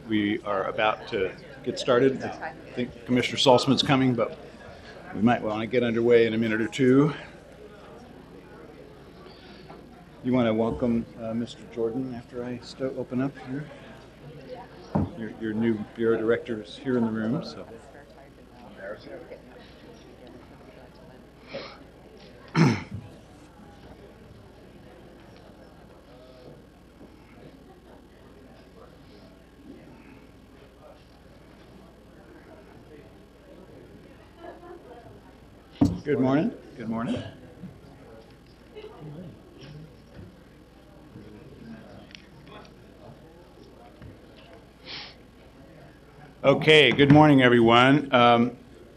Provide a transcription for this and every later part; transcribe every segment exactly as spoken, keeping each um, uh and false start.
we are about to get started. I think Commissioner Saltzman's coming, but we might want to get underway in a minute or two. You want to welcome uh, Mister Jordan after I st- open up here? Your, your new Bureau Director is here in the room, so. Good morning. Good morning. Okay, good morning, everyone. Um,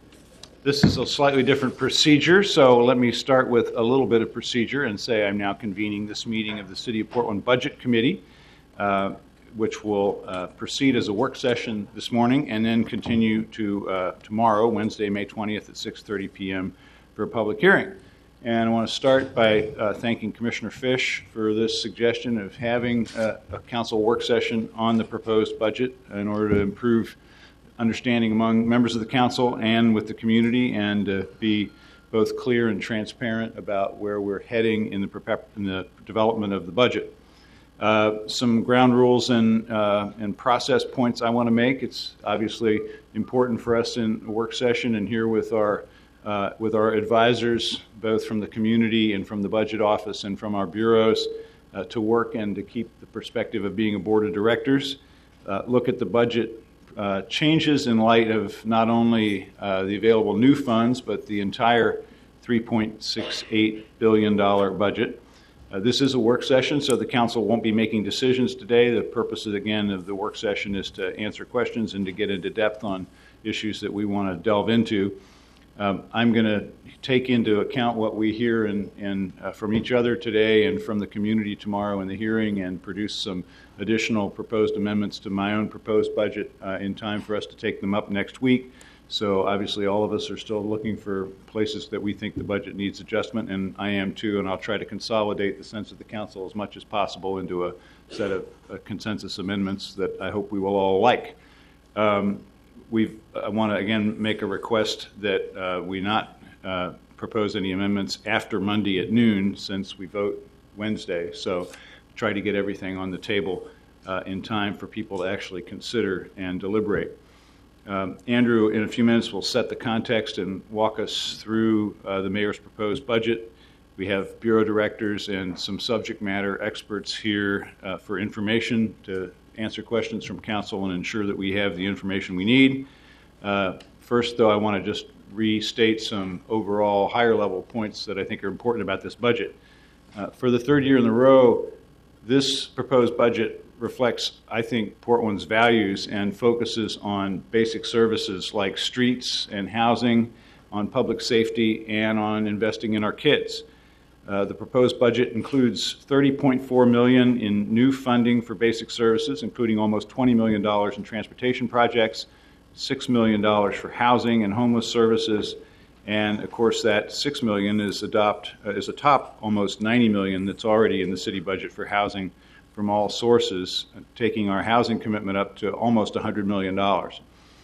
this is a slightly different procedure, so let me start with a little bit of procedure and say I'm now convening this meeting of the City of Portland Budget Committee, uh, which will uh, proceed as a work session this morning and then continue to uh, tomorrow, Wednesday, May twentieth at six thirty p.m. for a public hearing. And I want to start by uh, thanking Commissioner Fish for this suggestion of having uh, a council work session on the proposed budget in order to improve understanding among members of the council and with the community, and uh, be both clear and transparent about where we're heading in the, prep- in the development of the budget. Uh, some ground rules and, uh, and process points I want to make. It's obviously important for us in a work session and here with our uh, with our advisors, both from the community and from the budget office and from our bureaus, uh, to work and to keep the perspective of being a board of directors. Uh, look at the budget Uh, changes in light of not only uh, the available new funds, but the entire three point six eight billion dollars budget. Uh, this is a work session, so the council won't be making decisions today. The purpose, of, again, of the work session is to answer questions and to get into depth on issues that we want to delve into. Um, I'm going to take into account what we hear in, in, uh, from each other today and from the community tomorrow in the hearing, and produce some additional proposed amendments to my own proposed budget uh, in time for us to take them up next week. So obviously all of us are still looking for places that we think the budget needs adjustment, and I am too, and I'll try to consolidate the sense of the council as much as possible into a set of uh, consensus amendments that I hope we will all like. Um, We've, I want to again make a request that uh, we not uh, propose any amendments after Monday at noon, since we vote Wednesday. So try to get everything on the table uh, in time for people to actually consider and deliberate. Um, Andrew, in a few minutes, will set the context and walk us through uh, the mayor's proposed budget. We have bureau directors and some subject matter experts here uh, for information to answer questions from council and ensure that we have the information we need. Uh, first, though, I want to just restate some overall higher level points that I think are important about this budget. Uh, for the third year in a row, this proposed budget reflects, I think, Portland's values and focuses on basic services like streets and housing, on public safety, and on investing in our kids. Uh, the proposed budget includes thirty point four million dollars in new funding for basic services, including almost twenty million dollars in transportation projects, six million dollars for housing and homeless services, and of course that six million dollars is adopt uh, is atop almost ninety million dollars that's already in the city budget for housing from all sources, taking our housing commitment up to almost one hundred million dollars.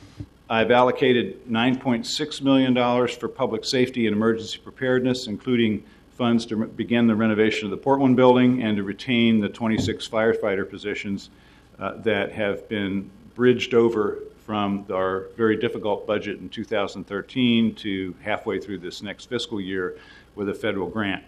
I've allocated nine point six million dollars for public safety and emergency preparedness, including funds to re- begin the renovation of the Portland building and to retain the twenty-six firefighter positions uh, that have been bridged over from our very difficult budget in two thousand thirteen to halfway through this next fiscal year with a federal grant.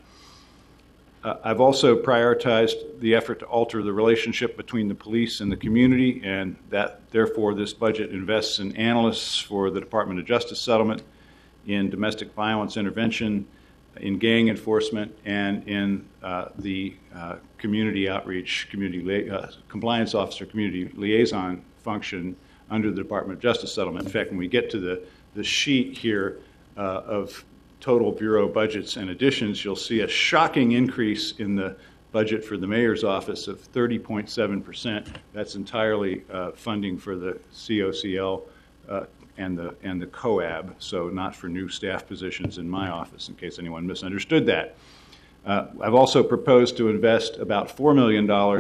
Uh, I've also prioritized the effort to alter the relationship between the police and the community, and that therefore this budget invests in analysts for the Department of Justice settlement, in domestic violence intervention, in gang enforcement, and in uh, the uh, community outreach, community li- uh, compliance officer, community liaison function under the Department of Justice settlement. In fact, when we get to the, the sheet here uh, of total bureau budgets and additions, you'll see a shocking increase in the budget for the mayor's office of thirty point seven percent. That's entirely uh, funding for the C O C L uh, and the and the C O A B, so not for new staff positions in my office, in case anyone misunderstood that. Uh, I've also proposed to invest about four million dollars in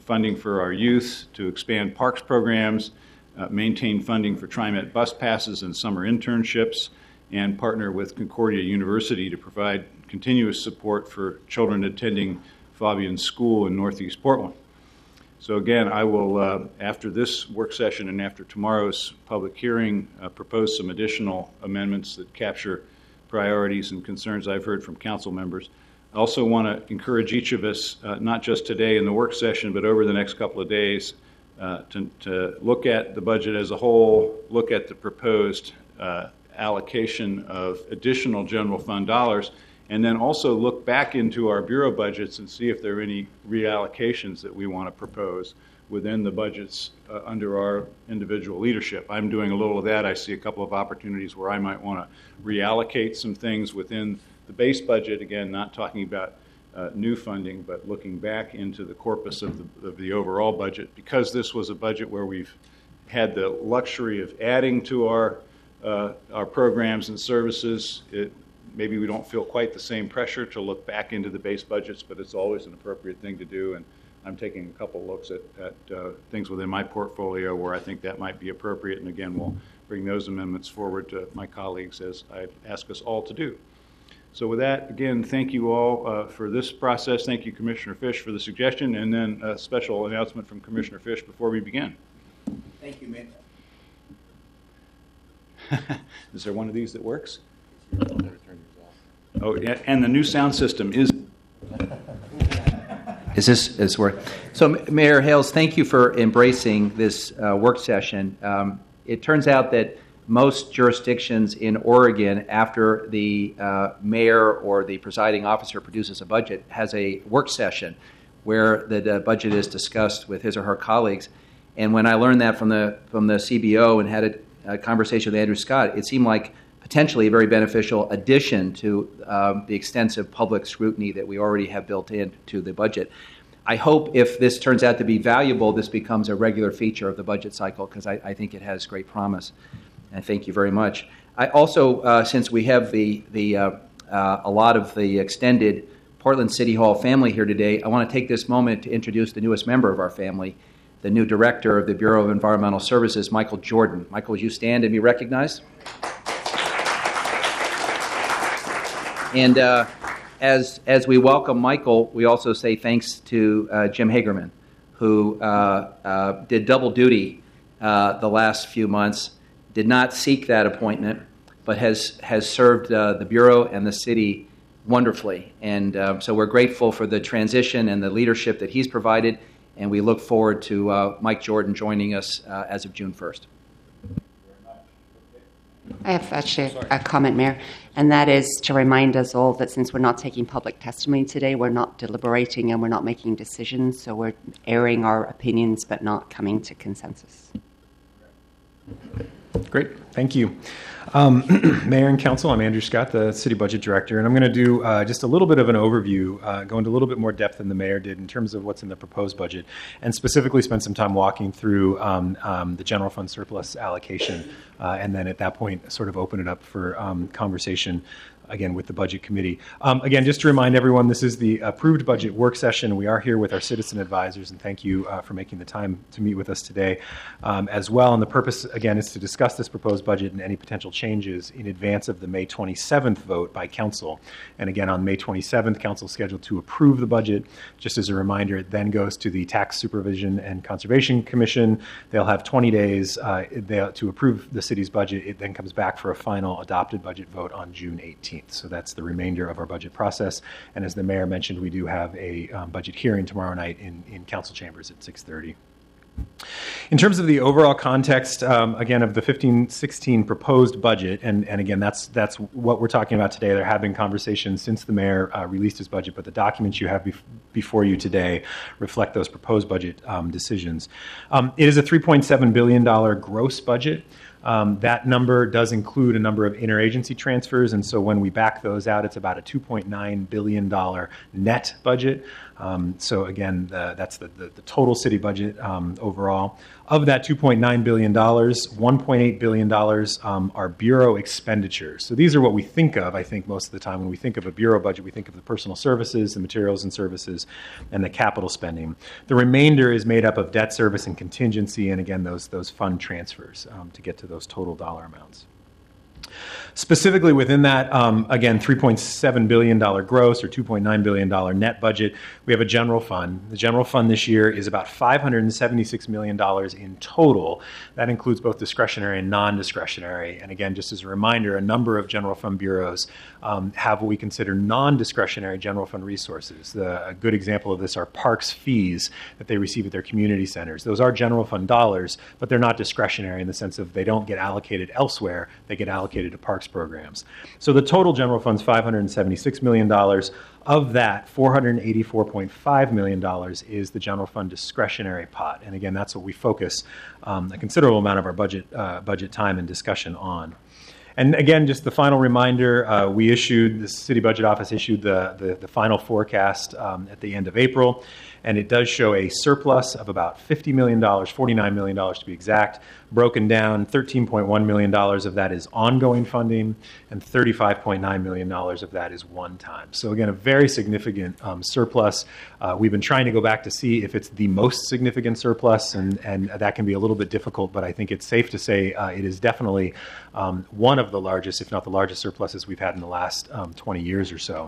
funding for our youth, to expand parks programs, uh, maintain funding for TriMet bus passes and summer internships, and partner with Concordia University to provide continuous support for children attending Fabian School in Northeast Portland. So again, I will, uh, after this work session and after tomorrow's public hearing, uh, propose some additional amendments that capture priorities and concerns I've heard from council members. I also want to encourage each of us, uh, not just today in the work session, but over the next couple of days, uh, to, to look at the budget as a whole, look at the proposed uh, allocation of additional general fund dollars, and then also look back into our Bureau budgets and see if there are any reallocations that we want to propose within the budgets uh, under our individual leadership. I'm doing a little of that. I see a couple of opportunities where I might want to reallocate some things within the base budget, again, not talking about uh, new funding, but looking back into the corpus of the, of the overall budget. Because this was a budget where we've had the luxury of adding to our, uh, our programs and services, it, maybe we don't feel quite the same pressure to look back into the base budgets, but it's always an appropriate thing to do. And I'm taking a couple looks at, at uh, things within my portfolio where I think that might be appropriate. And again, we'll bring those amendments forward to my colleagues as I ask us all to do. So with that, again, thank you all uh, for this process. Thank you, Commissioner Fish, for the suggestion. And then a special announcement from Commissioner Fish before we begin. Thank you, Mayor. Is there one of these that works? Oh, yeah, and the new sound system is. Is this is work? So, Mayor Hales, thank you for embracing this uh, work session. Um, it turns out that most jurisdictions in Oregon, after the uh, mayor or the presiding officer produces a budget, has a work session where the, the budget is discussed with his or her colleagues. And when I learned that from the from the C B O and had a, a conversation with Andrew Scott, it seemed like potentially a very beneficial addition to um, the extensive public scrutiny that we already have built into the budget. I hope if this turns out to be valuable, this becomes a regular feature of the budget cycle, because I, I think it has great promise. And thank you very much. I also, uh, since we have the, the uh, uh, a lot of the extended Portland City Hall family here today, I want to take this moment to introduce the newest member of our family, the new director of the Bureau of Environmental Services, Michael Jordan. Michael, would you stand and be recognized? And uh, as as we welcome Michael, we also say thanks to uh, Jim Hagerman, who uh, uh, did double duty uh, the last few months, did not seek that appointment, but has, has served uh, the Bureau and the city wonderfully. And uh, so we're grateful for the transition and the leadership that he's provided, and we look forward to uh, Mike Jordan joining us uh, as of June first. I have actually a comment, Mayor, and that is to remind us all that since we're not taking public testimony today, we're not deliberating and we're not making decisions, so we're airing our opinions but not coming to consensus. Great, thank you. Um, Mayor and Council, I'm Andrew Scott, the City Budget Director, and I'm going to do uh, just a little bit of an overview, uh, go into a little bit more depth than the Mayor did in terms of what's in the proposed budget, and specifically spend some time walking through um, um, the general fund surplus allocation, uh, and then at that point sort of open it up for um, conversation again with the Budget Committee. Um, again, just to remind everyone, this is the approved budget work session. We are here with our citizen advisors, and thank you uh, for making the time to meet with us today um, as well. And the purpose, again, is to discuss this proposed budget and any potential changes in advance of the May twenty-seventh vote by Council. And again, on May twenty-seventh, Council is scheduled to approve the budget. Just as a reminder, it then goes to the Tax Supervision and Conservation Commission. They'll have twenty days uh, to approve the city's budget. It then comes back for a final adopted budget vote on June eighteenth. So that's the remainder of our budget process. And as the Mayor mentioned, we do have a um, budget hearing tomorrow night in, in Council chambers at six thirty. In terms of the overall context, um, again, of the fifteen sixteen proposed budget, and, and again, that's that's what we're talking about today. There have been conversations since the Mayor uh, released his budget, but the documents you have bef- before you today reflect those proposed budget um, decisions. Um, it is a three point seven billion dollars gross budget. Um, that number does include a number of interagency transfers, and so when we back those out, it's about a two point nine billion dollars net budget. Um, so again, the, that's the, the, the total city budget um, overall. Of that two point nine billion dollars, one point eight billion dollars um, are bureau expenditures. So these are what we think of, I think, most of the time. When we think of a bureau budget, we think of the personal services, the materials and services, and the capital spending. The remainder is made up of debt service and contingency, and again, those, those fund transfers um, to get to those total dollar amounts. Specifically within that, um, again, three point seven billion dollars gross or two point nine billion dollars net budget, we have a general fund. The general fund this year is about five hundred seventy-six million dollars in total. That includes both discretionary and non-discretionary. And again, just as a reminder, a number of general fund bureaus um, have what we consider non-discretionary general fund resources. The, a good example of this are parks fees that they receive at their community centers. Those are general fund dollars, but they're not discretionary in the sense of they don't get allocated elsewhere. They get allocated to parks programs. So the total general fund is five hundred seventy-six million dollars. Of that, four hundred eighty-four point five million dollars is the general fund discretionary pot. And again, that's what we focus um, a considerable amount of our budget uh, budget time and discussion on. And again, just the final reminder, uh, we issued, the City Budget Office issued the, the, the final forecast um, at the end of April, and it does show a surplus of about fifty million dollars, forty-nine million dollars to be exact, broken down. thirteen point one million dollars of that is ongoing funding, and thirty-five point nine million dollars of that is one-time. So again, a very significant um, surplus. Uh, we've been trying to go back to see if it's the most significant surplus, and, and that can be a little bit difficult, but I think it's safe to say uh, it is definitely um, one of the largest, if not the largest surpluses we've had in the last um, twenty years or so.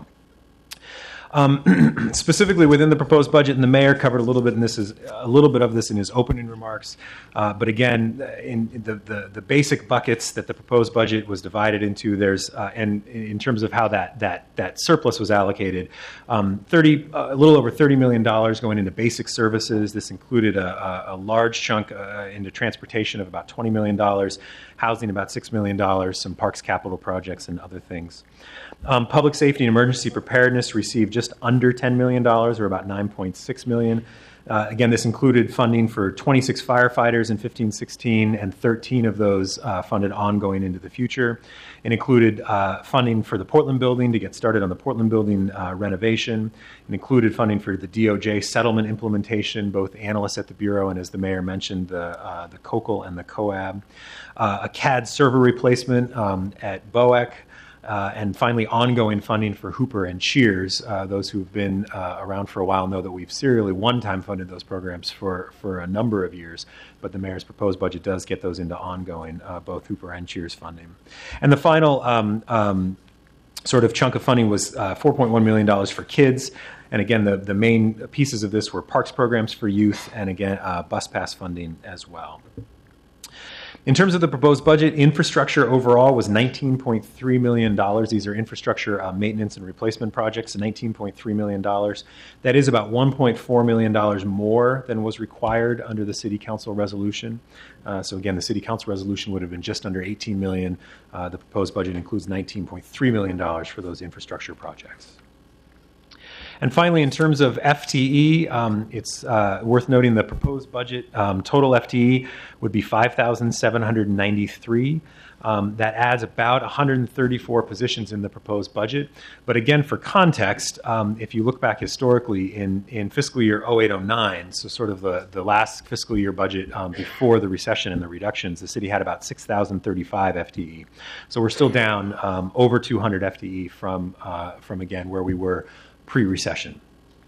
Um, specifically within the proposed budget, and the mayor covered a little bit in this is a little bit of this in his opening remarks. Uh, but again, in, in the, the the basic buckets that the proposed budget was divided into, there's uh, and in terms of how that that that surplus was allocated, um, thirty uh, a little over thirty million dollars going into basic services. This included a, a, a large chunk uh, into transportation of about twenty million dollars, housing about six million dollars, some parks capital projects, and other things. Um, public safety and emergency preparedness received just under ten million dollars, or about nine point six million dollars. Uh, again, this included funding for twenty-six firefighters in fifteen sixteen, and thirteen of those uh, funded ongoing into the future. It included uh, funding for the Portland building to get started on the Portland building uh, renovation. It included funding for the D O J settlement implementation, both analysts at the Bureau and, as the mayor mentioned, the, uh, the C O C L and the C O A B. Uh, a C A D server replacement um, at B O E C. Uh, and finally, ongoing funding for Hooper and Cheers. Uh, those who've been uh, around for a while know that we've serially one-time funded those programs for, for a number of years, but the mayor's proposed budget does get those into ongoing, uh, both Hooper and Cheers funding. And the final um, um, sort of chunk of funding was uh, four point one million dollars for kids. And again, the, the main pieces of this were parks programs for youth and, again, uh, bus pass funding as well. In terms of the proposed budget, infrastructure overall was nineteen point three million dollars. These are infrastructure uh, maintenance and replacement projects, nineteen point three million dollars. That is about one point four million dollars more than was required under the City Council resolution. Uh, so again, the City Council resolution would have been just under eighteen million dollars. Uh, the proposed budget includes nineteen point three million dollars for those infrastructure projects. And finally, in terms of F T E, um, it's uh, worth noting the proposed budget um, total F T E would be five thousand seven hundred ninety-three. Um, that adds about one hundred thirty-four positions in the proposed budget. But again, for context, um, if you look back historically in, in fiscal year oh eight oh nine, so sort of the, the last fiscal year budget um, before the recession and the reductions, the city had about six thousand thirty-five F T E. So we're still down um, over two hundred F T E from, uh, from again, where we were pre-recession.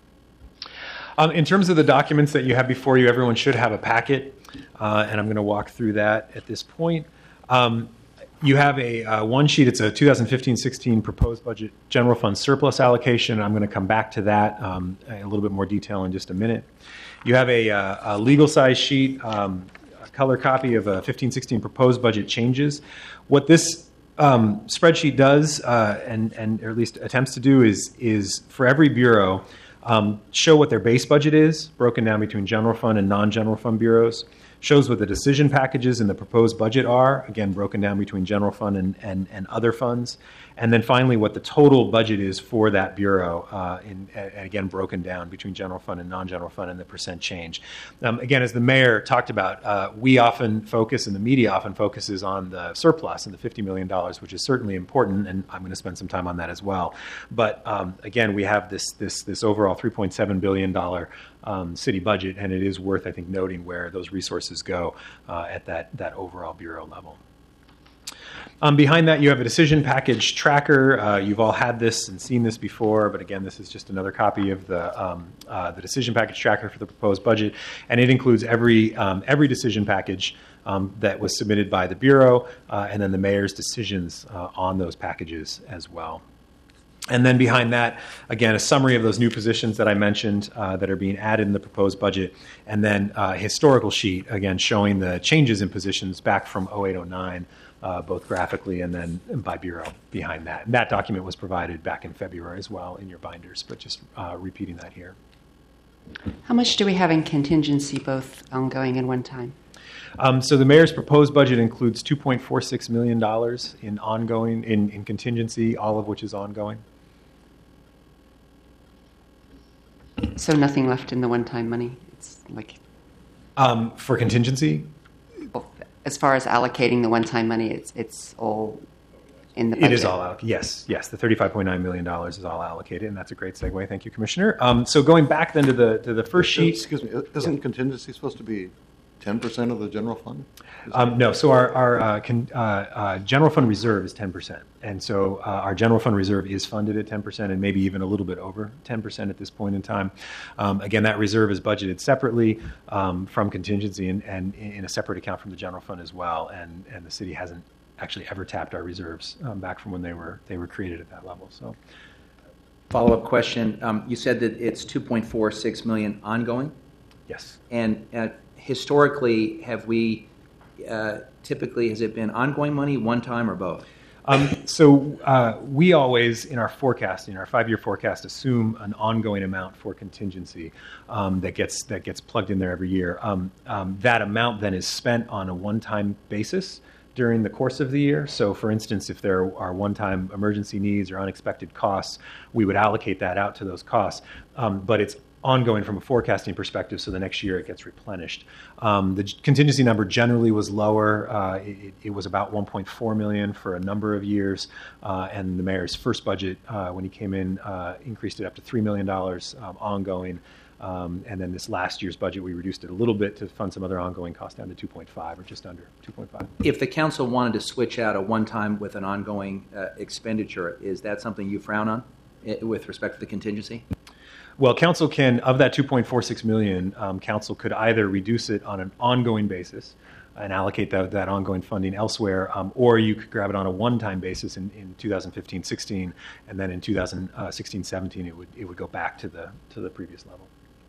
Um, in terms of the documents that you have before you, everyone should have a packet, uh, and I'm going to walk through that at this point. Um, you have a uh, one sheet. It's a two thousand fifteen sixteen proposed budget general fund surplus allocation. I'm going to come back to that um, in a little bit more detail in just a minute. You have a, uh, a legal size sheet, um, a color copy of a fifteen sixteen proposed budget changes. What this Um, spreadsheet does, uh, and, and or at least attempts to do, is is for every bureau um, show what their base budget is, broken down between general fund and non-general fund bureaus, shows what the decision packages in the proposed budget are, again, broken down between general fund and, and, and other funds. And then finally, what the total budget is for that bureau, uh, in, and again, broken down between general fund and non-general fund and the percent change. Um, again, as the mayor talked about, uh, we often focus, and the media often focuses on the surplus and the fifty million dollars, which is certainly important, and I'm going to spend some time on that as well. But um, again, we have this, this, this overall three point seven billion dollars um, city budget, and it is worth, I think, noting where those resources go uh, at that, that overall bureau level. Um, behind that, you have a decision package tracker. Uh, you've all had this and seen this before, but again, this is just another copy of the um, uh, the decision package tracker for the proposed budget, and it includes every um, every decision package um, that was submitted by the Bureau, uh, and then the mayor's decisions uh, on those packages as well. And then behind that, again, a summary of those new positions that I mentioned uh, that are being added in the proposed budget, and then a historical sheet, again, showing the changes in positions back from oh eight oh nine. Uh, both graphically and then by bureau behind that. And that document was provided back in February as well in your binders, but just uh, repeating that here. How much do we have in contingency, both ongoing and one time? Um, so the mayor's proposed budget includes two point four six million dollars in ongoing, in, in contingency, all of which is ongoing. So nothing left in the one-time money? It's like... Um, for contingency? As far as allocating the one-time money, it's it's all in the budget. It is all allocated. Yes, yes. The thirty-five point nine million dollars is all allocated, and that's a great segue. Thank you, Commissioner. Um, so going back then to the to the first sheet. Excuse me, isn't yeah. contingency supposed to be ten percent of the general fund? Um, no, so our, our uh, con, uh, uh, general fund reserve is ten percent. And so uh, our general fund reserve is funded at ten percent and maybe even a little bit over ten percent at this point in time. Um, again, that reserve is budgeted separately um, from contingency and, and in a separate account from the general fund as well. And, and the city hasn't actually ever tapped our reserves um, back from when they were they were created at that level. So, follow-up question. Um, you said that it's two point four six million dollars ongoing? Yes. And uh, historically, have we, uh, typically, has it been ongoing money, one time, or both? Um, so uh, we always, in our forecasting, our five-year forecast, assume an ongoing amount for contingency um, that gets that gets plugged in there every year. Um, um, that amount then is spent on a one-time basis during the course of the year. So, for instance, if there are one-time emergency needs or unexpected costs, we would allocate that out to those costs. Um, but it's ongoing from a forecasting perspective, so the next year it gets replenished. Um, the contingency number generally was lower. Uh, it, it was about one point four million dollars for a number of years, uh, and the mayor's first budget, uh, when he came in, uh, increased it up to three million dollars um, ongoing. Um, and then this last year's budget, we reduced it a little bit to fund some other ongoing costs down to two point five or just under two point five. If the council wanted to switch out a one-time with an ongoing uh, expenditure, is that something you frown on uh, with respect to the contingency? Well, council can, of that two point four six million dollars, um, council could either reduce it on an ongoing basis and allocate that, that ongoing funding elsewhere, um, or you could grab it on a one-time basis in, in two thousand fifteen sixteen, and then in two thousand sixteen seventeen it would it would go back to the to the previous level.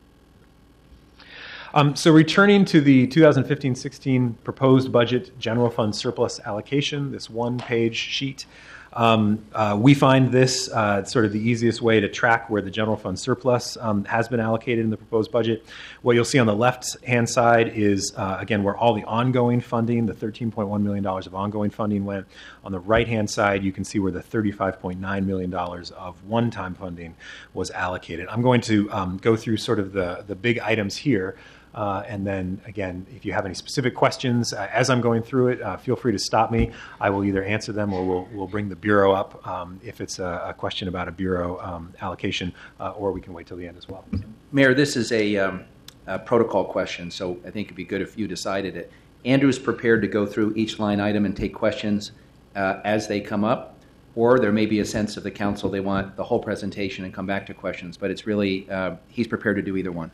Um, so returning to the two thousand fifteen sixteen proposed budget general fund surplus allocation, this one-page sheet. Um, uh, we find this uh, sort of the easiest way to track where the general fund surplus um, has been allocated in the proposed budget. What you'll see on the left-hand side is, uh, again, where all the ongoing funding, the thirteen point one million dollars of ongoing funding went. On the right-hand side, you can see where the thirty-five point nine million dollars of one-time funding was allocated. I'm going to um, go through sort of the, the big items here. Uh, and then, again, if you have any specific questions uh, as I'm going through it, uh, feel free to stop me. I will either answer them or we'll, we'll bring the Bureau up um, if it's a, a question about a Bureau um, allocation, uh, or we can wait till the end as well. Mayor, this is a, um, a protocol question, so I think it'd be good if you decided it. Andrew's prepared to go through each line item and take questions uh, as they come up, or there may be a sense of the council they want the whole presentation and come back to questions, but it's really, uh, he's prepared to do either one.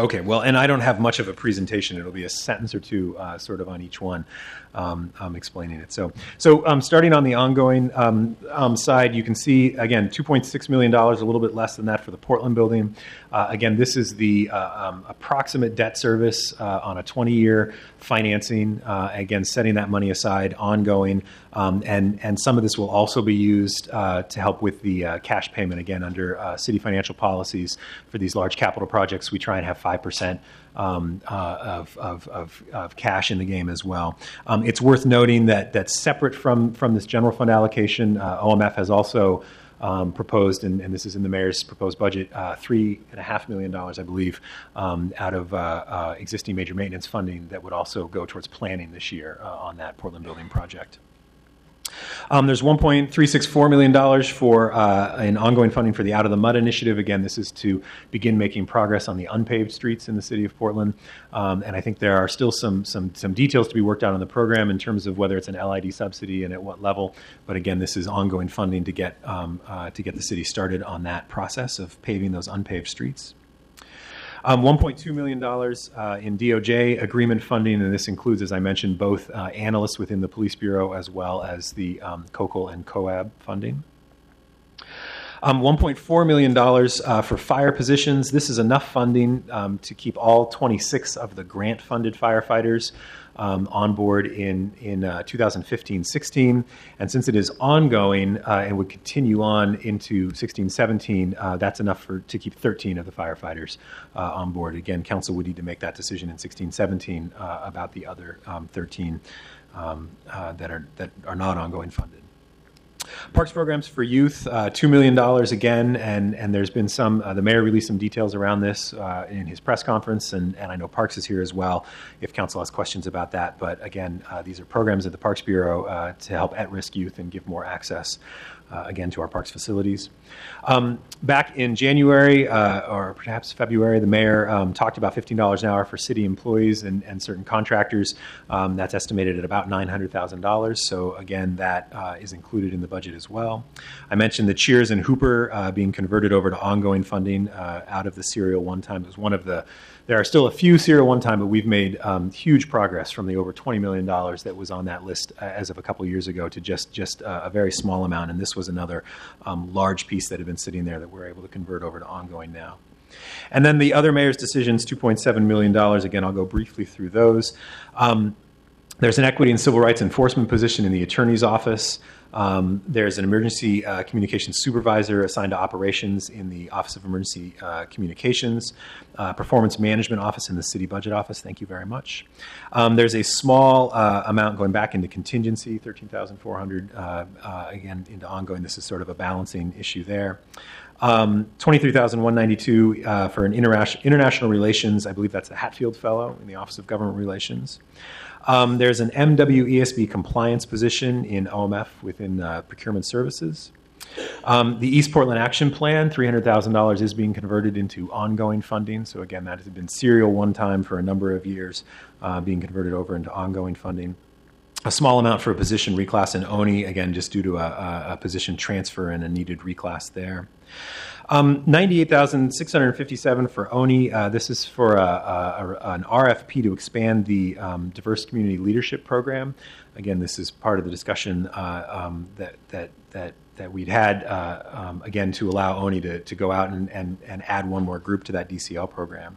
Okay, well, and I don't have much of a presentation. It'll be a sentence or two uh, sort of on each one um, um, explaining it. So, so um, starting on the ongoing um, um, side, you can see, again, two point six million dollars, a little bit less than that for the Portland building. Uh, again, this is the uh, um, approximate debt service uh, on a twenty-year financing, uh, again, setting that money aside, ongoing, um, and, and some of this will also be used uh, to help with the uh, cash payment, again, under uh, city financial policies for these large capital projects. We try and have five percent um, uh, of, of, of, of cash in the game as well. Um, it's worth noting that that's separate from, from this general fund allocation. Uh, O M F has also Um, proposed, and, and this is in the mayor's proposed budget, uh, three and a half million dollars, I believe, um, out of uh, uh, existing major maintenance funding that would also go towards planning this year uh, on that Portland building project. Um, there's one point three six four million dollars for uh, an ongoing funding for the Out of the Mud initiative. Again, this is to begin making progress on the unpaved streets in the city of Portland. Um, and I think there are still some, some, some details to be worked out on the program in terms of whether it's an L I D subsidy and at what level. But again, this is ongoing funding to get, um, uh, to get the city started on that process of paving those unpaved streets. Um, one point two million dollars uh, in D O J agreement funding, and this includes, as I mentioned, both uh, analysts within the Police Bureau as well as the um, C O C L and COAB funding. Um, one point four million dollars uh, for fire positions. This is enough funding um, to keep all twenty-six of the grant-funded firefighters um, on board in, in uh, two thousand fifteen sixteen. And since it is ongoing uh, and would continue on into sixteen seventeen, uh, that's enough for to keep thirteen of the firefighters uh, on board. Again, council would need to make that decision in sixteen seventeen uh, about the other um, thirteen um, uh, that are that are not ongoing funded. Parks programs for youth, uh, two million dollars again, and, and there's been some, uh, the mayor released some details around this uh, in his press conference, and, and I know Parks is here as well if council has questions about that. But again, uh, these are programs at the Parks Bureau uh, to help at-risk youth and give more access, uh, again, to our parks facilities. Um, back in January, uh, or perhaps February, the mayor um, talked about fifteen dollars an hour for city employees and, and certain contractors. Um, that's estimated at about nine hundred thousand dollars. So again, that uh, is included in the budget as well. I mentioned the Cheers and Hooper uh, being converted over to ongoing funding uh, out of the serial one-time. It was one of the, there are still a few serial one-time, but we've made um, huge progress from the over twenty million dollars that was on that list uh, as of a couple years ago to just, just uh, a very small amount. And this was another um, large piece that had been sitting there that we're able to convert over to ongoing now. And then the other mayor's decisions, two point seven million dollars. Again, I'll go briefly through those. Um, there's an equity and civil rights enforcement position in the attorney's office. Um, there's an emergency uh, communications supervisor assigned to operations in the Office of Emergency uh, Communications, uh, performance management office in the city budget office. Thank you very much. Um, there's a small uh, amount going back into contingency, thirteen thousand four hundred dollars, uh, uh, again, into ongoing. This is sort of a balancing issue there. Um, twenty-three thousand one hundred ninety-two dollars uh, for an international, international relations. I believe that's the Hatfield Fellow in the Office of Government Relations. Um, there's an M W E S B compliance position in O M F within uh, procurement services. Um, the East Portland Action Plan, three hundred thousand dollars is being converted into ongoing funding. So again, that has been serial one time for a number of years, uh, being converted over into ongoing funding. A small amount for a position reclass in O N I, again, just due to a, a, a position transfer and a needed reclass there. Um, ninety-eight thousand six hundred fifty-seven dollars for O N I. Uh, this is for a, a, a, an R F P to expand the um, Diverse Community Leadership Program. Again, this is part of the discussion uh, um, that that that that we'd had, uh, um, again, to allow O N I to, to go out and, and, and add one more group to that D C L program.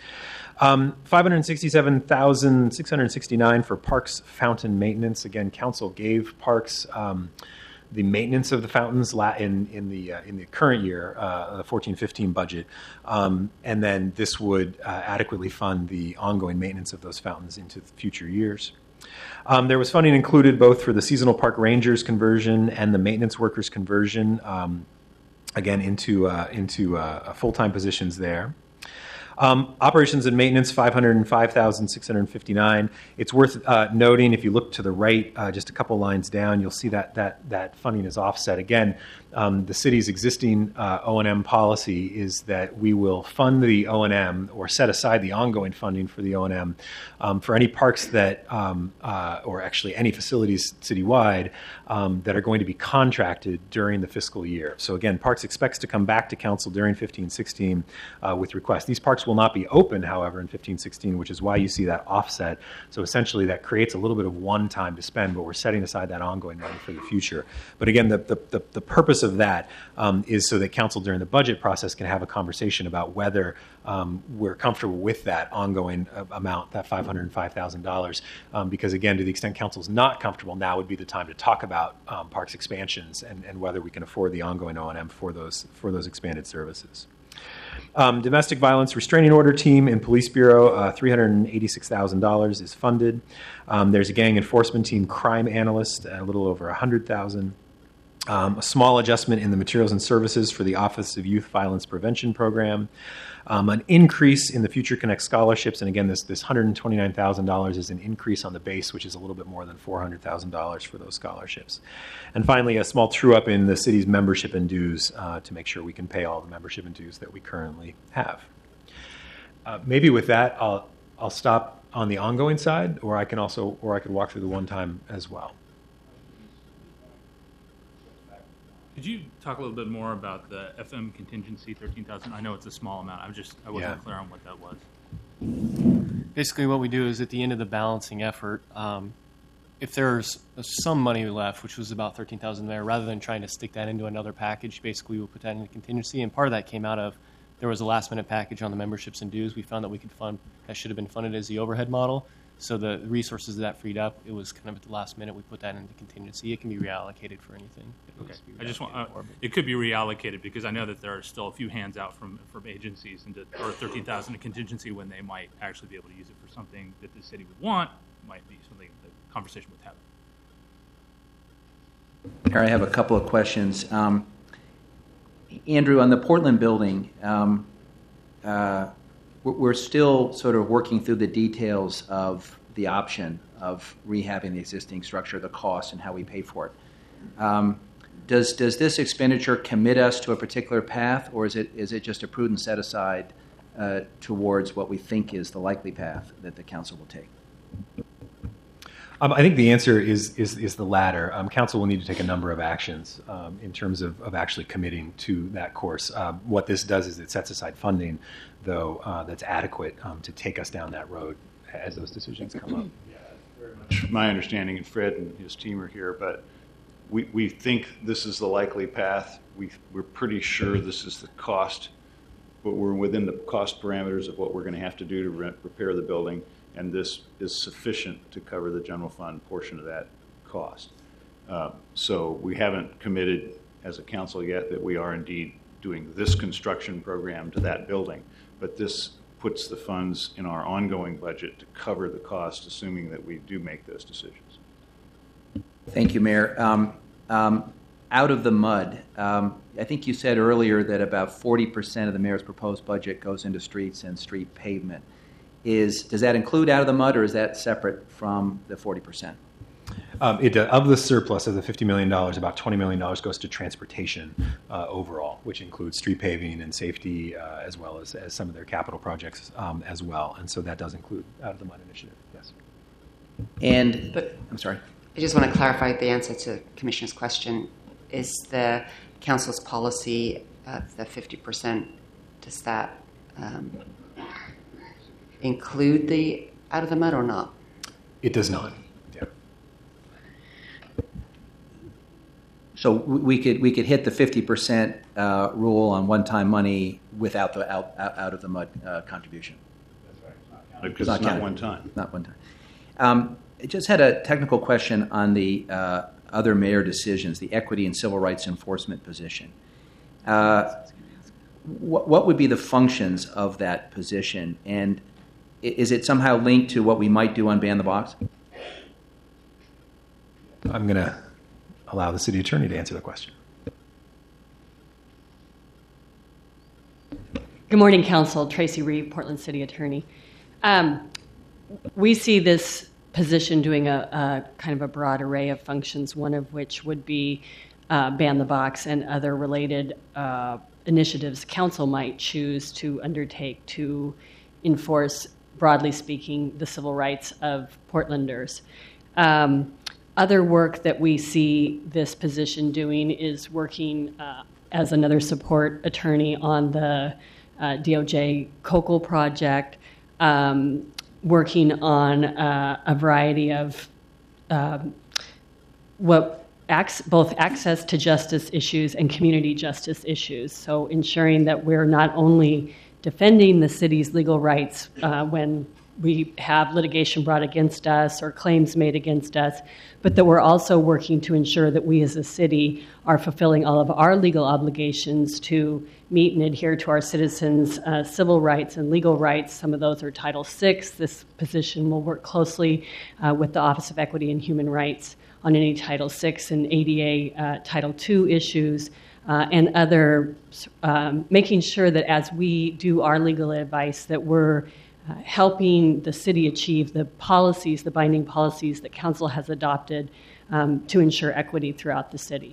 Um, five hundred sixty-seven thousand six hundred sixty-nine dollars for Parks fountain maintenance. Again, council gave Parks um, the maintenance of the fountains in in the uh, in the current year, uh, the fourteen fifteen budget, um, and then this would uh, adequately fund the ongoing maintenance of those fountains into future years. Um, there was funding included both for the seasonal park rangers conversion and the maintenance workers conversion, um, again into uh, into uh, full-time positions there. Um, operations and maintenance, five hundred five thousand six hundred fifty-nine dollars. It's worth uh, noting, if you look to the right, uh, just a couple lines down, you'll see that that that funding is offset. Again, um, the city's existing uh, O and M policy is that we will fund the O and M or set aside the ongoing funding for the O and M um, for any parks that, um, uh, or actually any facilities citywide um, that are going to be contracted during the fiscal year. So again, Parks expects to come back to council during fifteen sixteen uh, with requests. These parks will not be open, however, in fifteen sixteen, which is why you see that offset. So essentially that creates a little bit of one time to spend, but we're setting aside that ongoing money for the future. But again, the, the, the, the purpose of that um, is so that council during the budget process can have a conversation about whether um, we're comfortable with that ongoing uh, amount, that five hundred five thousand dollars. Um, because again, to the extent council's not comfortable, now would be the time to talk about um, parks expansions and, and whether we can afford the ongoing O and M for those for those expanded services. Um, domestic violence restraining order team in Police Bureau, uh, three hundred eighty-six thousand dollars is funded. Um, there's a gang enforcement team crime analyst, a little over one hundred thousand dollars. Um, a small adjustment in the materials and services for the Office of Youth Violence Prevention Program. Um, an increase in the Future Connect scholarships, and again, this, this one hundred twenty-nine thousand dollars is an increase on the base, which is a little bit more than four hundred thousand dollars for those scholarships. And finally, a small true-up in the city's membership and dues uh, to make sure we can pay all the membership and dues that we currently have. Uh, maybe with that, I'll I'll stop on the ongoing side, or I can also, or I could walk through the one-time as well. Could you talk a little bit more about the F M contingency, thirteen thousand? I know it's a small amount. I was just I wasn't Yeah. clear on what that was. Basically, what we do is at the end of the balancing effort, um, if there's some money left, which was about thirteen thousand there, rather than trying to stick that into another package, basically we'll put that into contingency. And part of that came out of there was a last minute package on the memberships and dues. We found that we could fund that should have been funded as the overhead model. So the resources that freed up, it was kind of at the last minute we put that into contingency. It can be reallocated for anything. It Okay. needs to be I just want reallocated uh, for, but- it could be reallocated because I know that there are still a few hands out from from agencies into or thirteen thousand in contingency when they might actually be able to use it for something that the city would want. Might be something the conversation with Heather. Here I have a couple of questions. Um, Andrew, on the Portland building, um, uh, we're we're still sort of working through the details of the option of rehabbing the existing structure, the cost, and how we pay for it. Um, does does this expenditure commit us to a particular path, or is it is it just a prudent set aside uh, towards what we think is the likely path that the council will take? Um, I think the answer is is, is the latter. Um, council will need to take a number of actions um, in terms of, of actually committing to that course. Um, what this does is it sets aside funding, though, uh, that's adequate um, to take us down that road as those decisions come up. My understanding, and Fred and his team are here, but we, we think this is the likely path. We, we're pretty sure this is the cost, but we're within the cost parameters of what we're going to have to do to re- repair the building, and this is sufficient to cover the general fund portion of that cost. Uh, so we haven't committed as a council yet that we are indeed doing this construction program to that building, but this puts the funds in our ongoing budget to cover the cost, assuming that we do make those decisions. Thank you, Mayor. Um, um, out of the mud, um, I think you said earlier that about forty percent of the mayor's proposed budget goes into streets and street pavement. Is does that include out of the mud, or is that separate from the forty percent? Um, it, uh, of the surplus of the fifty million dollars, about twenty million dollars goes to transportation uh, overall, which includes street paving and safety, uh, as well as, as some of their capital projects um, as well. And so that does include out of the mud initiative, yes. And But- I'm sorry. I just want to clarify the answer to Commissioner's question. Is the council's policy of the fifty percent, does that um, include the out of the mud or not? It does not. Yeah. So we could we could hit the fifty percent uh, rule on one-time money without the out out, out of the mud uh, contribution. Because Not it's not counted. one time. Not one time. Um, I just had a technical question on the uh, other mayor decisions, the equity and civil rights enforcement position. Uh, what, what would be the functions of that position, and i- is it somehow linked to what we might do on Ban the Box? I'm going to allow the city attorney to answer the question. Good morning, Council. Tracy Reed, Portland City Attorney. Um, we see this position doing a, a kind of a broad array of functions, one of which would be uh, Ban the Box and other related uh, initiatives Council might choose to undertake to enforce, broadly speaking, the civil rights of Portlanders. Um, other work that we see this position doing is working uh, as another support attorney on the uh, D O J COCOL project, um, working on uh, a variety of um, what ac- both access to justice issues and community justice issues. So ensuring that we're not only defending the city's legal rights uh, when we have litigation brought against us or claims made against us, but that we're also working to ensure that we as a city are fulfilling all of our legal obligations to meet and adhere to our citizens' uh, civil rights and legal rights. Some of those are Title six. This position will work closely uh, with the Office of Equity and Human Rights on any Title six and A D A uh, Title two issues. Uh, and other, um, making sure that as we do our legal advice, that we're uh, helping the city achieve the policies, the binding policies that council has adopted um, to ensure equity throughout the city.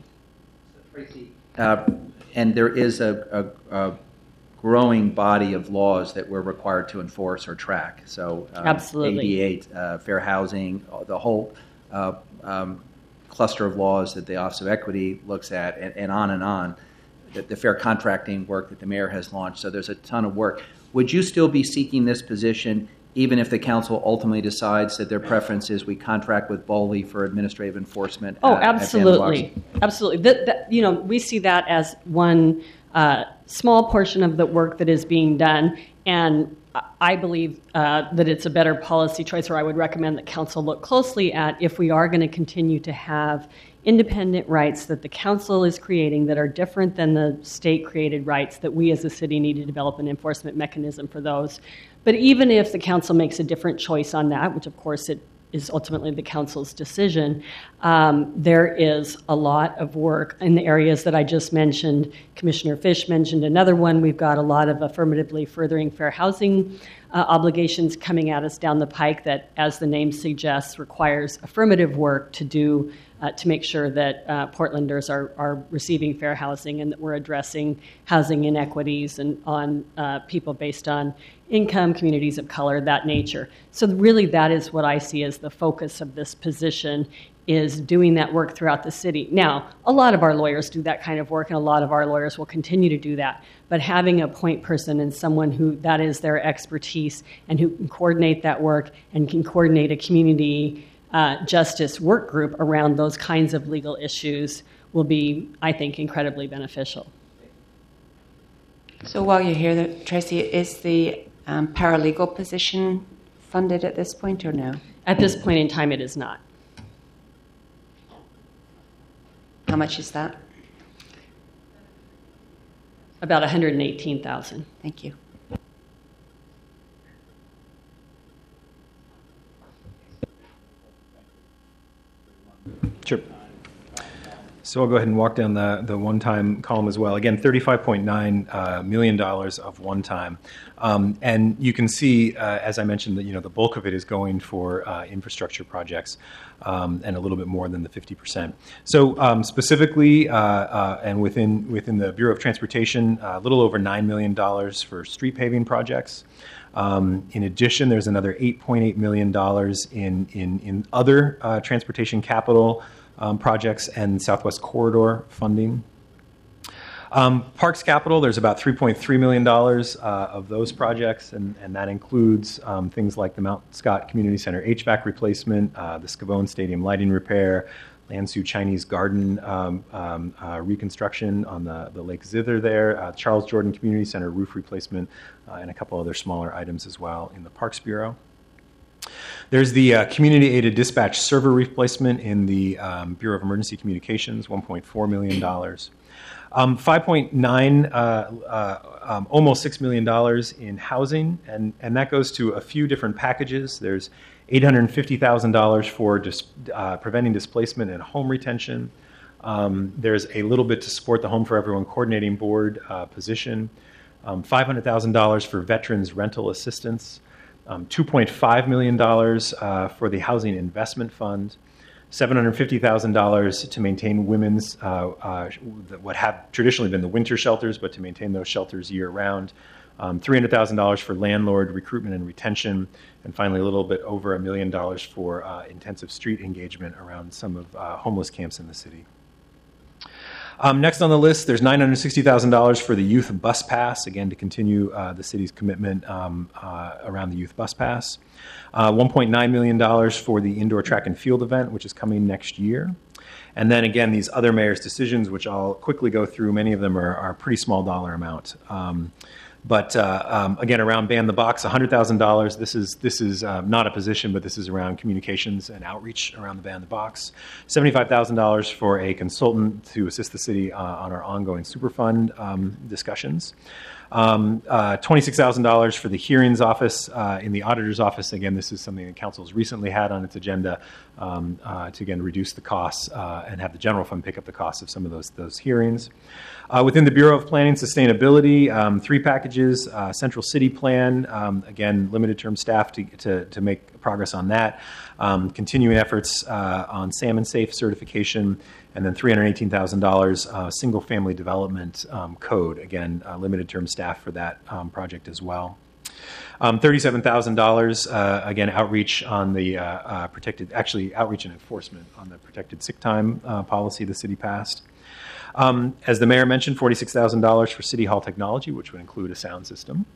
Uh, and there is a, a, a growing body of laws that we're required to enforce or track. So um, Absolutely. A D eight, uh, fair housing, the whole uh, um, cluster of laws that the Office of Equity looks at, and, and on and on, the, the fair contracting work that the mayor has launched. So there's a ton of work. Would you still be seeking this position even if the council ultimately decides that their preference is we contract with Bowley for administrative enforcement? Oh, at, at absolutely. Absolutely. That, that, you know, we see that as one uh, small portion of the work that is being done, and I believe uh, that it's a better policy choice, or I would recommend that council look closely at if we are going to continue to have independent rights that the council is creating that are different than the state-created rights, that we as a city need to develop an enforcement mechanism for those. But even if the council makes a different choice on that, which of course it is ultimately the council's decision, um, there is a lot of work in the areas that I just mentioned. Commissioner Fish mentioned another one. We've got a lot of affirmatively furthering fair housing uh, obligations coming at us down the pike that, as the name suggests, requires affirmative work to do uh, to make sure that uh, Portlanders are, are receiving fair housing and that we're addressing housing inequities and on uh, people based on income, communities of color, that nature. So really that is what I see as the focus of this position, is doing that work throughout the city. Now, a lot of our lawyers do that kind of work, and a lot of our lawyers will continue to do that. But having a point person and someone who that is their expertise and who can coordinate that work and can coordinate a community uh, justice work group around those kinds of legal issues will be, I think, incredibly beneficial. So while you're here, Tracy, is the um, paralegal position funded at this point or no? At this point in time, it is not. How much is that? About one hundred eighteen thousand dollars. Thank you. Sure. So I'll go ahead and walk down the, the one-time column as well. Again, thirty-five point nine uh, million dollars of one-time, um, and you can see, uh, as I mentioned, that you know the bulk of it is going for uh, infrastructure projects, um, and a little bit more than the fifty percent. So um, specifically, uh, uh, and within within the Bureau of Transportation, uh, a little over nine million dollars for street paving projects. Um, in addition, there's another eight point eight million dollars in in in other uh, transportation capital Um, projects and Southwest Corridor funding. Um, Parks Capital, there's about three point three million dollars uh, of those projects, and, and that includes um, things like the Mount Scott Community Center H V A C replacement, uh, the Scavone Stadium lighting repair, Lansu Chinese Garden um, um, uh, reconstruction on the, the Lake Zither there, uh, Charles Jordan Community Center roof replacement, uh, and a couple other smaller items as well in the Parks Bureau. There's the uh, community-aided dispatch server replacement in the um, Bureau of Emergency Communications, one point four million dollars. Um, five point nine, uh, uh, um, almost six million dollars in housing, and, and that goes to a few different packages. There's eight hundred fifty thousand dollars for dis- uh, preventing displacement and home retention. Um, there's a little bit to support the Home for Everyone Coordinating Board uh, position. Um, five hundred thousand dollars for veterans rental assistance. Um, two point five million dollars uh, for the Housing Investment Fund, seven hundred fifty thousand dollars to maintain women's, uh, uh, what have traditionally been the winter shelters, but to maintain those shelters year-round, um, three hundred thousand dollars for landlord recruitment and retention, and finally a little bit over a million dollars for uh, intensive street engagement around some of uh, homeless camps in the city. Um, next on the list, there's nine hundred sixty thousand dollars for the youth bus pass, again, to continue uh, the city's commitment um, uh, around the youth bus pass. Uh, one point nine million dollars for the indoor track and field event, which is coming next year. And then again, these other mayor's decisions, which I'll quickly go through, many of them are, are a pretty small dollar amount. Um, But uh, um, again, around Ban the Box, one hundred thousand dollars. This is this is uh, not a position, but this is around communications and outreach around the Ban the Box. seventy-five thousand dollars for a consultant to assist the city uh, on our ongoing Superfund um, discussions. Um, uh, twenty-six thousand dollars for the hearings office uh, in the auditor's office. Again, this is something that council's recently had on its agenda um, uh, to, again, reduce the costs uh, and have the general fund pick up the costs of some of those, those hearings. Uh, within the Bureau of Planning Sustainability, um, three packages, uh, Central City Plan, um, again, limited term staff to, to, to make progress on that. Um, continuing efforts uh, on Salmon Safe certification, and then three hundred eighteen thousand dollars uh, single family development um, code, again, uh, limited term staff for that um, project as well. Um, thirty-seven thousand dollars, uh, again, outreach on the uh, uh, protected, actually outreach and enforcement on the protected sick time uh, policy the city passed. Um, as the mayor mentioned, forty-six thousand dollars for City Hall technology, which would include a sound system.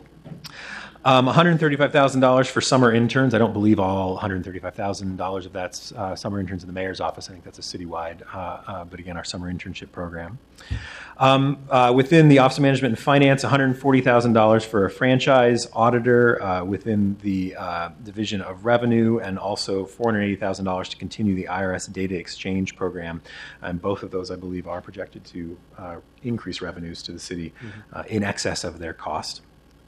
Um, one hundred thirty-five thousand dollars for summer interns. I don't believe all one hundred thirty-five thousand dollars of that's uh, summer interns in the mayor's office. I think that's a citywide, uh, uh, but again, our summer internship program. Um, uh, within the Office of Management and Finance, one hundred forty thousand dollars for a franchise auditor uh, within the uh, Division of Revenue, and also four hundred eighty thousand dollars to continue the I R S data exchange program. And both of those, I believe, are projected to uh, increase revenues to the city uh, in excess of their cost.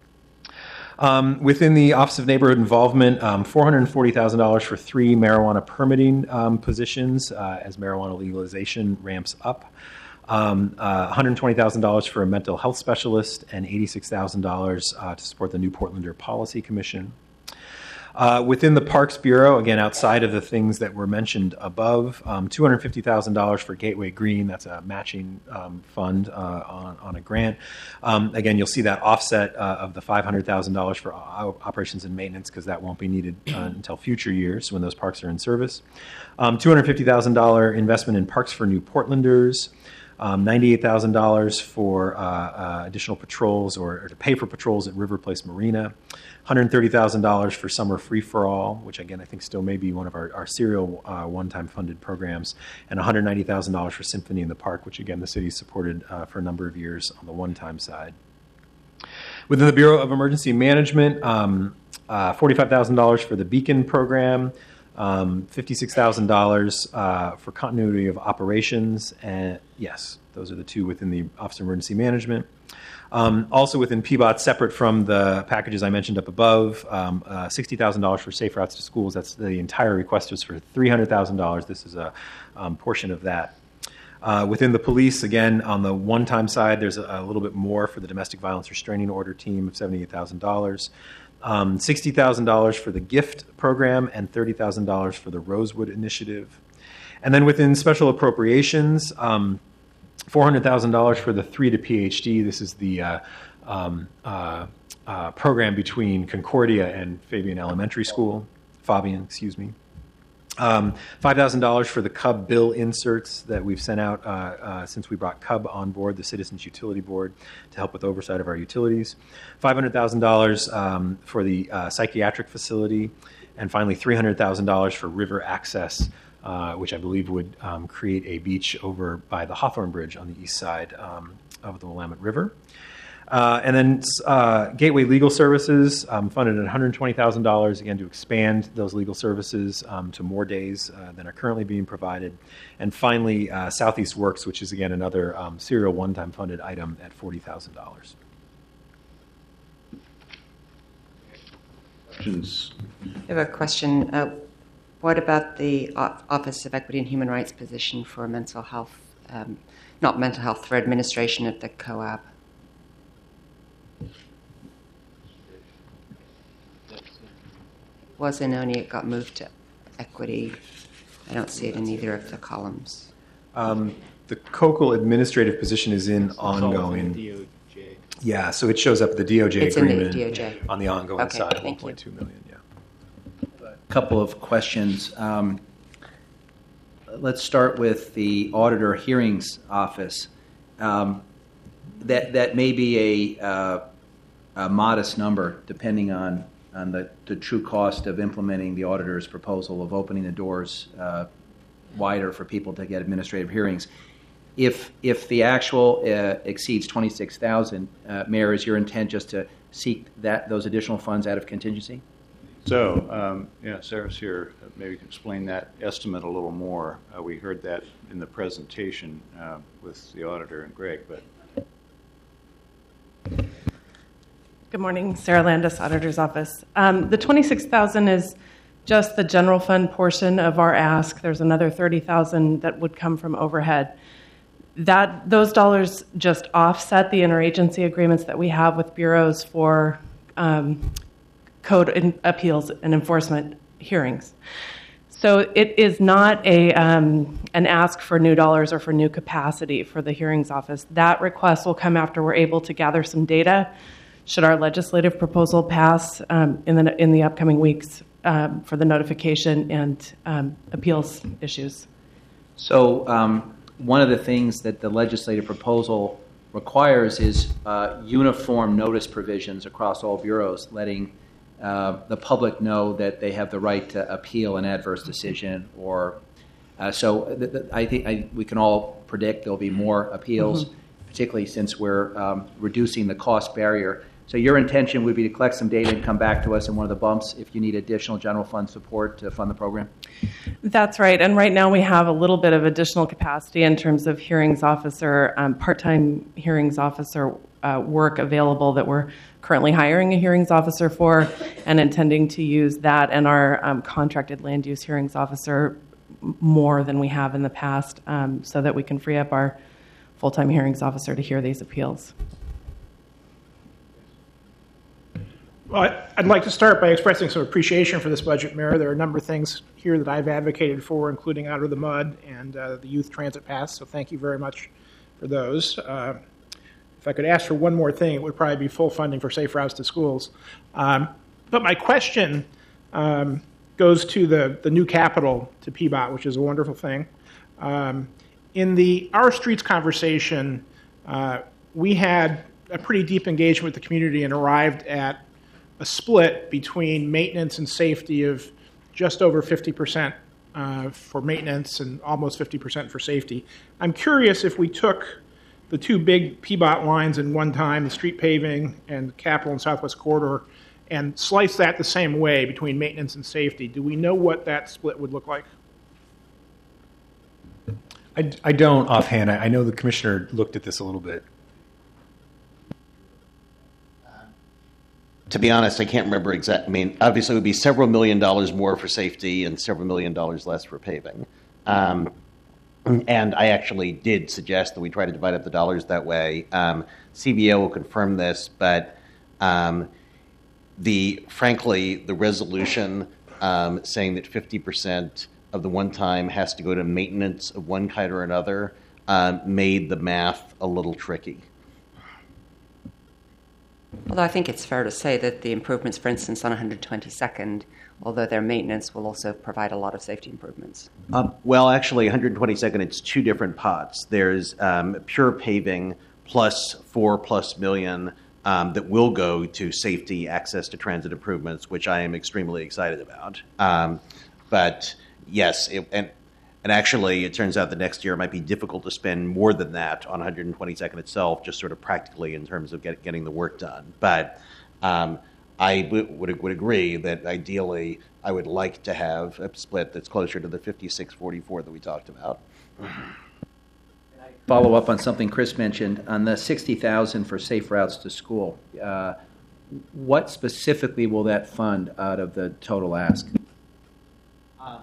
Um, within the Office of Neighborhood Involvement, um, four hundred forty thousand dollars for three marijuana permitting um, positions uh, as marijuana legalization ramps up. Um, uh, one hundred twenty thousand dollars for a mental health specialist, and eighty-six thousand dollars uh, to support the New Portlander Policy Commission. Uh, within the Parks Bureau, again, outside of the things that were mentioned above, um, two hundred fifty thousand dollars for Gateway Green. That's a matching um, fund uh, on, on a grant. Um, again, you'll see that offset uh, of the five hundred thousand dollars for operations and maintenance, because that won't be needed uh, until future years when those parks are in service. Um, two hundred fifty thousand dollars investment in Parks for New Portlanders. Um, ninety-eight thousand dollars for uh, uh, additional patrols, or, or to pay for patrols at River Place Marina. one hundred thirty thousand dollars for Summer Free for All, which again I think still may be one of our, our serial uh, one-time funded programs, and one hundred ninety thousand dollars for Symphony in the Park, which again the city supported uh, for a number of years on the one-time side. Within the Bureau of Emergency Management, um, uh, forty-five thousand dollars for the Beacon program. Um, fifty-six thousand dollars uh, for continuity of operations, and yes, those are the two within the Office of Emergency Management. Um, also within P B O T, separate from the packages I mentioned up above, um, uh, sixty thousand dollars for Safe Routes to Schools. That's the entire request was for three hundred thousand dollars. This is a um, portion of that. Uh, within the police, again, on the one-time side, there's a, a little bit more for the Domestic Violence Restraining Order team of seventy-eight thousand dollars. Um, sixty thousand dollars for the GIFT program, and thirty thousand dollars for the Rosewood Initiative. And then within special appropriations, um, four hundred thousand dollars for the Three to PhD. This is the uh, um, uh, uh, program between Concordia and Fabian Elementary School, Fabian, excuse me. Um, five thousand dollars for the C U B bill inserts that we've sent out uh, uh, since we brought C U B on board, the Citizens Utility Board, to help with oversight of our utilities. five hundred thousand dollars um, for the uh, psychiatric facility. And finally, three hundred thousand dollars for river access, uh, which I believe would um, create a beach over by the Hawthorne Bridge on the east side um, of the Willamette River. Uh, and then uh, Gateway Legal Services um, funded at one hundred twenty thousand dollars, again, to expand those legal services um, to more days uh, than are currently being provided. And finally, uh, Southeast Works, which is, again, another um, serial one-time funded item at forty thousand dollars. Questions? I have a question. Uh, what about the O- Office of Equity and Human Rights position for mental health, um, not mental health, for administration of the C O A B? Wasn't only it got moved to equity. I don't see it in either of the columns. Um, the C O C L administrative position is in ongoing. D O J. Yeah, so it shows up at the D O J It's in the agreement D O J. on the ongoing Okay, side, thank one you. point two million. Yeah. A couple of questions. Um, let's start with the Auditor Hearings Office. Um, that that may be a, uh, a modest number, depending on on the, the true cost of implementing the auditor's proposal of opening the doors uh, wider for people to get administrative hearings. If if the actual uh, exceeds twenty-six thousand, uh, Mayor, is your intent just to seek that those additional funds out of contingency? So, um, yeah, Sarah's here. Maybe you can explain that estimate a little more. Uh, we heard that in the presentation uh, with the auditor and Greg, but. Good morning, Sarah Landis, Auditor's Office. Um, the twenty-six thousand is just the general fund portion of our ask. There's another thirty thousand that would come from overhead. That those dollars just offset the interagency agreements that we have with bureaus for um, code in appeals and enforcement hearings. So it is not a um, an ask for new dollars or for new capacity for the hearings office. That request will come after we're able to gather some data. Should our legislative proposal pass um, in the in the upcoming weeks um, for the notification and um, appeals issues? So um, one of the things that the legislative proposal requires is uh, uniform notice provisions across all bureaus, letting uh, the public know that they have the right to appeal an adverse decision. Or uh, so th- th- I think I, we can all predict there'll be more appeals, mm-hmm. particularly since we're um, reducing the cost barrier. So your intention would be to collect some data and come back to us in one of the bumps if you need additional general fund support to fund the program? That's right. And right now we have a little bit of additional capacity in terms of hearings officer, um, part-time hearings officer uh, work available that we're currently hiring a hearings officer for and intending to use that and our um, contracted land use hearings officer more than we have in the past um, so that we can free up our full-time hearings officer to hear these appeals. Well, I'd like to start by expressing some appreciation for this budget, Mayor. There are a number of things here that I've advocated for, including Out of the Mud and uh, the Youth Transit Pass, so thank you very much for those. Uh, if I could ask for one more thing, it would probably be full funding for Safe Routes to Schools. Um, but my question um, goes to the, the new capital to P B O T, which is a wonderful thing. Um, in the Our Streets conversation, uh, we had a pretty deep engagement with the community and arrived at a split between maintenance and safety of just over fifty percent uh, for maintenance and almost fifty percent for safety. I'm curious if we took the two big P B O T lines in one time, the street paving and the Capital and Southwest Corridor, and slice that the same way between maintenance and safety, do we know what that split would look like? I, I don't offhand. I, I know the commissioner looked at this a little bit. To be honest, I can't remember exactly. I mean, obviously it would be several million dollars more for safety and several million dollars less for paving. Um, and I actually did suggest that we try to divide up the dollars that way. Um, C B O will confirm this, but um, the frankly, the resolution um, saying that fifty percent of the one time has to go to maintenance of one kind or another um, made the math a little tricky. Although I think it's fair to say that the improvements, for instance, on one hundred twenty-second, although their maintenance will also provide a lot of safety improvements. Um, well, actually, one hundred twenty-second, it's two different pots. There's um, pure paving plus four plus million um, that will go to safety, access to transit improvements, which I am extremely excited about. Um, but yes, it, and And actually, it turns out that next year it might be difficult to spend more than that on one hundred twenty-second itself, just sort of practically in terms of get, getting the work done. But um, I w- would would agree that ideally I would like to have a split that's closer to the fifty-six forty-four that we talked about. Follow up on something Chris mentioned on the sixty thousand for Safe Routes to School. Uh, what specifically will that fund out of the total ask? Um,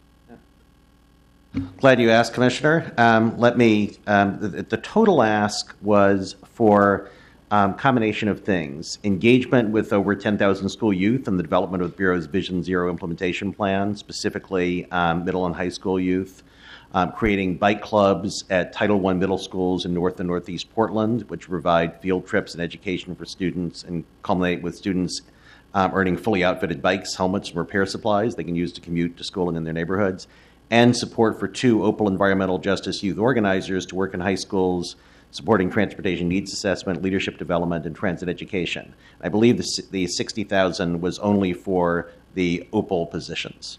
Glad you asked, Commissioner. Um, let me, um, the, the total ask was for a um, combination of things. Engagement with over ten thousand school youth and the development of the Bureau's Vision Zero implementation plan, specifically um, middle and high school youth. Um, creating bike clubs at Title One middle schools in North and Northeast Portland, which provide field trips and education for students and culminate with students um, earning fully outfitted bikes, helmets, and repair supplies they can use to commute to school and in their neighborhoods. and support for two Opal Environmental Justice youth organizers to work in high schools supporting transportation needs assessment, leadership development, and transit education. I believe the, the sixty thousand dollars was only for the Opal positions.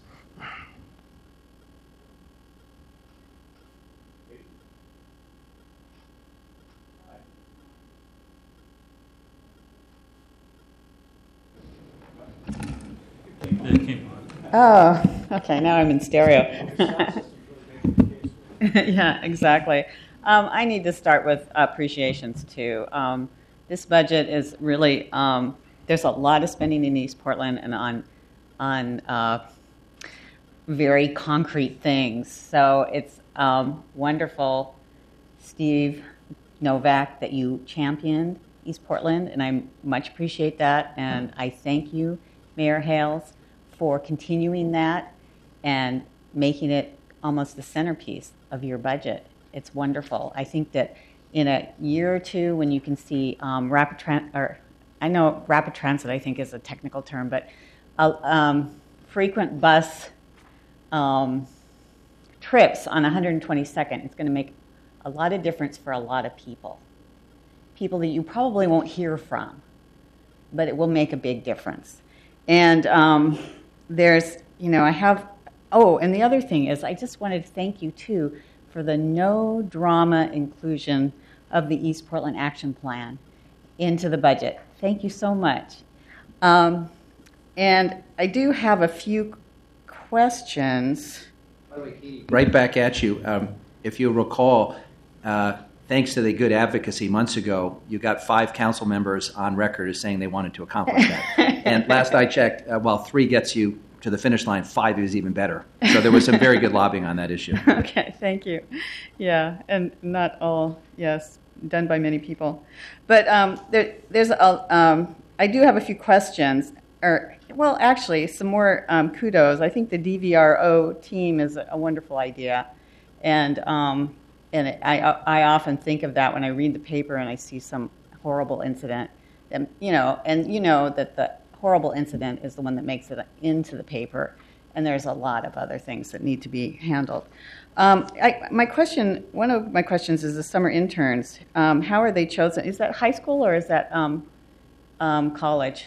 Oh, okay, now I'm in stereo. Yeah, exactly. Um, I need to start with appreciations, too. Um, this budget is really, um, there's a lot of spending in East Portland and on, on uh, very concrete things. So it's um, wonderful, Steve Novak, that you championed East Portland, and I much appreciate that. And I thank you, Mayor Hales, for continuing that and making it almost the centerpiece of your budget. It's wonderful. I think that in a year or two, when you can see um, rapid transit, or I know rapid transit, I think is a technical term, but uh, um, frequent bus um, trips on one hundred twenty-second, it's going to make a lot of difference for a lot of people. People that you probably won't hear from, but it will make a big difference. And um, there's, you know, I have, oh, and the other thing is I just wanted to thank you, too, for the no drama inclusion of the East Portland Action Plan into the budget. Thank you so much. Um, and I do have a few questions. By the way, Katie, right back at you. Um, if you recall, uh, thanks to the good advocacy months ago, you got five council members on record as saying they wanted to accomplish that. And last I checked, uh, while three gets you to the finish line, five is even better. So there was some very good lobbying on that issue. Okay, thank you. Yeah, and not all, yes, done by many people. But um, there, there's, a, um, I do have a few questions, or, well, actually, some more um, kudos. I think the D V R O team is a wonderful idea. And um, and it, I, I often think of that when I read the paper and I see some horrible incident. And, you know, and you know that the horrible incident is the one that makes it into the paper, and there's a lot of other things that need to be handled. Um, I, my question, one of my questions is the summer interns. Um, how are they chosen? Is that high school or is that um, um, college?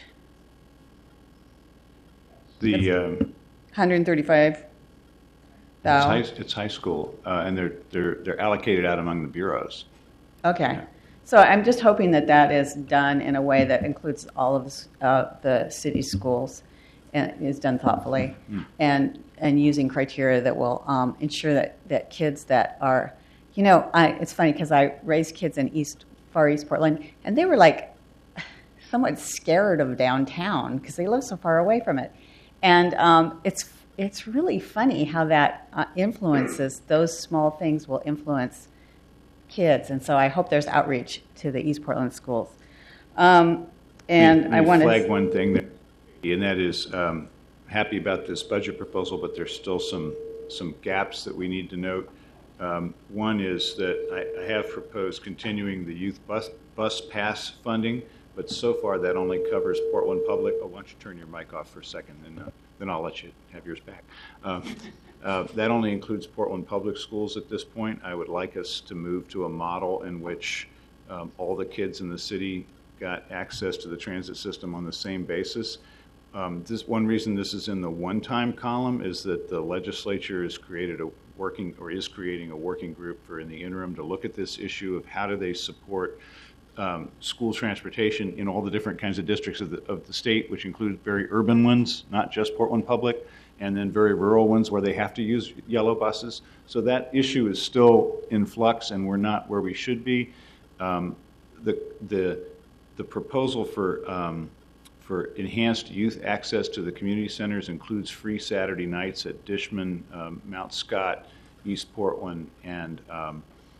The um, one hundred thirty-five it's, thousand. high, it's high school, uh, and they're they're they're allocated out among the bureaus. Okay. Yeah. So I'm just hoping that that is done in a way that includes all of uh, the city schools and is done thoughtfully Mm. and and using criteria that will um, ensure that, that kids that are, you know, I, it's funny because I raised kids in East, far East Portland, and they were like somewhat scared of downtown because they live so far away from it. And um, it's it's really funny how that uh, influences, those small things will influence kids, and so I hope there's outreach to the East Portland schools. Um, and we, I want to flag one thing, there, and that is um, happy about this budget proposal, but there's still some some gaps that we need to note. Um, one is that I, I have proposed continuing the youth bus bus pass funding, but so far that only covers Portland Public. Oh, why don't you turn your mic off for a second, and uh, then I'll let you have yours back. Um, Uh, that only includes Portland Public Schools at this point. I would like us to move to a model in which um, all the kids in the city got access to the transit system on the same basis. Um, this one reason this is in the one-time column is that the legislature has created a working or is creating a working group for in the interim to look at this issue of how do they support um, school transportation in all the different kinds of districts of the, of the state, which include very urban ones, not just Portland Public, and then very rural ones where they have to use yellow buses. So that issue is still in flux, and we're not where we should be. Um, the the the proposal for um, for enhanced youth access to the community centers includes free Saturday nights at Dishman, um, Mount Scott, East Portland, and um,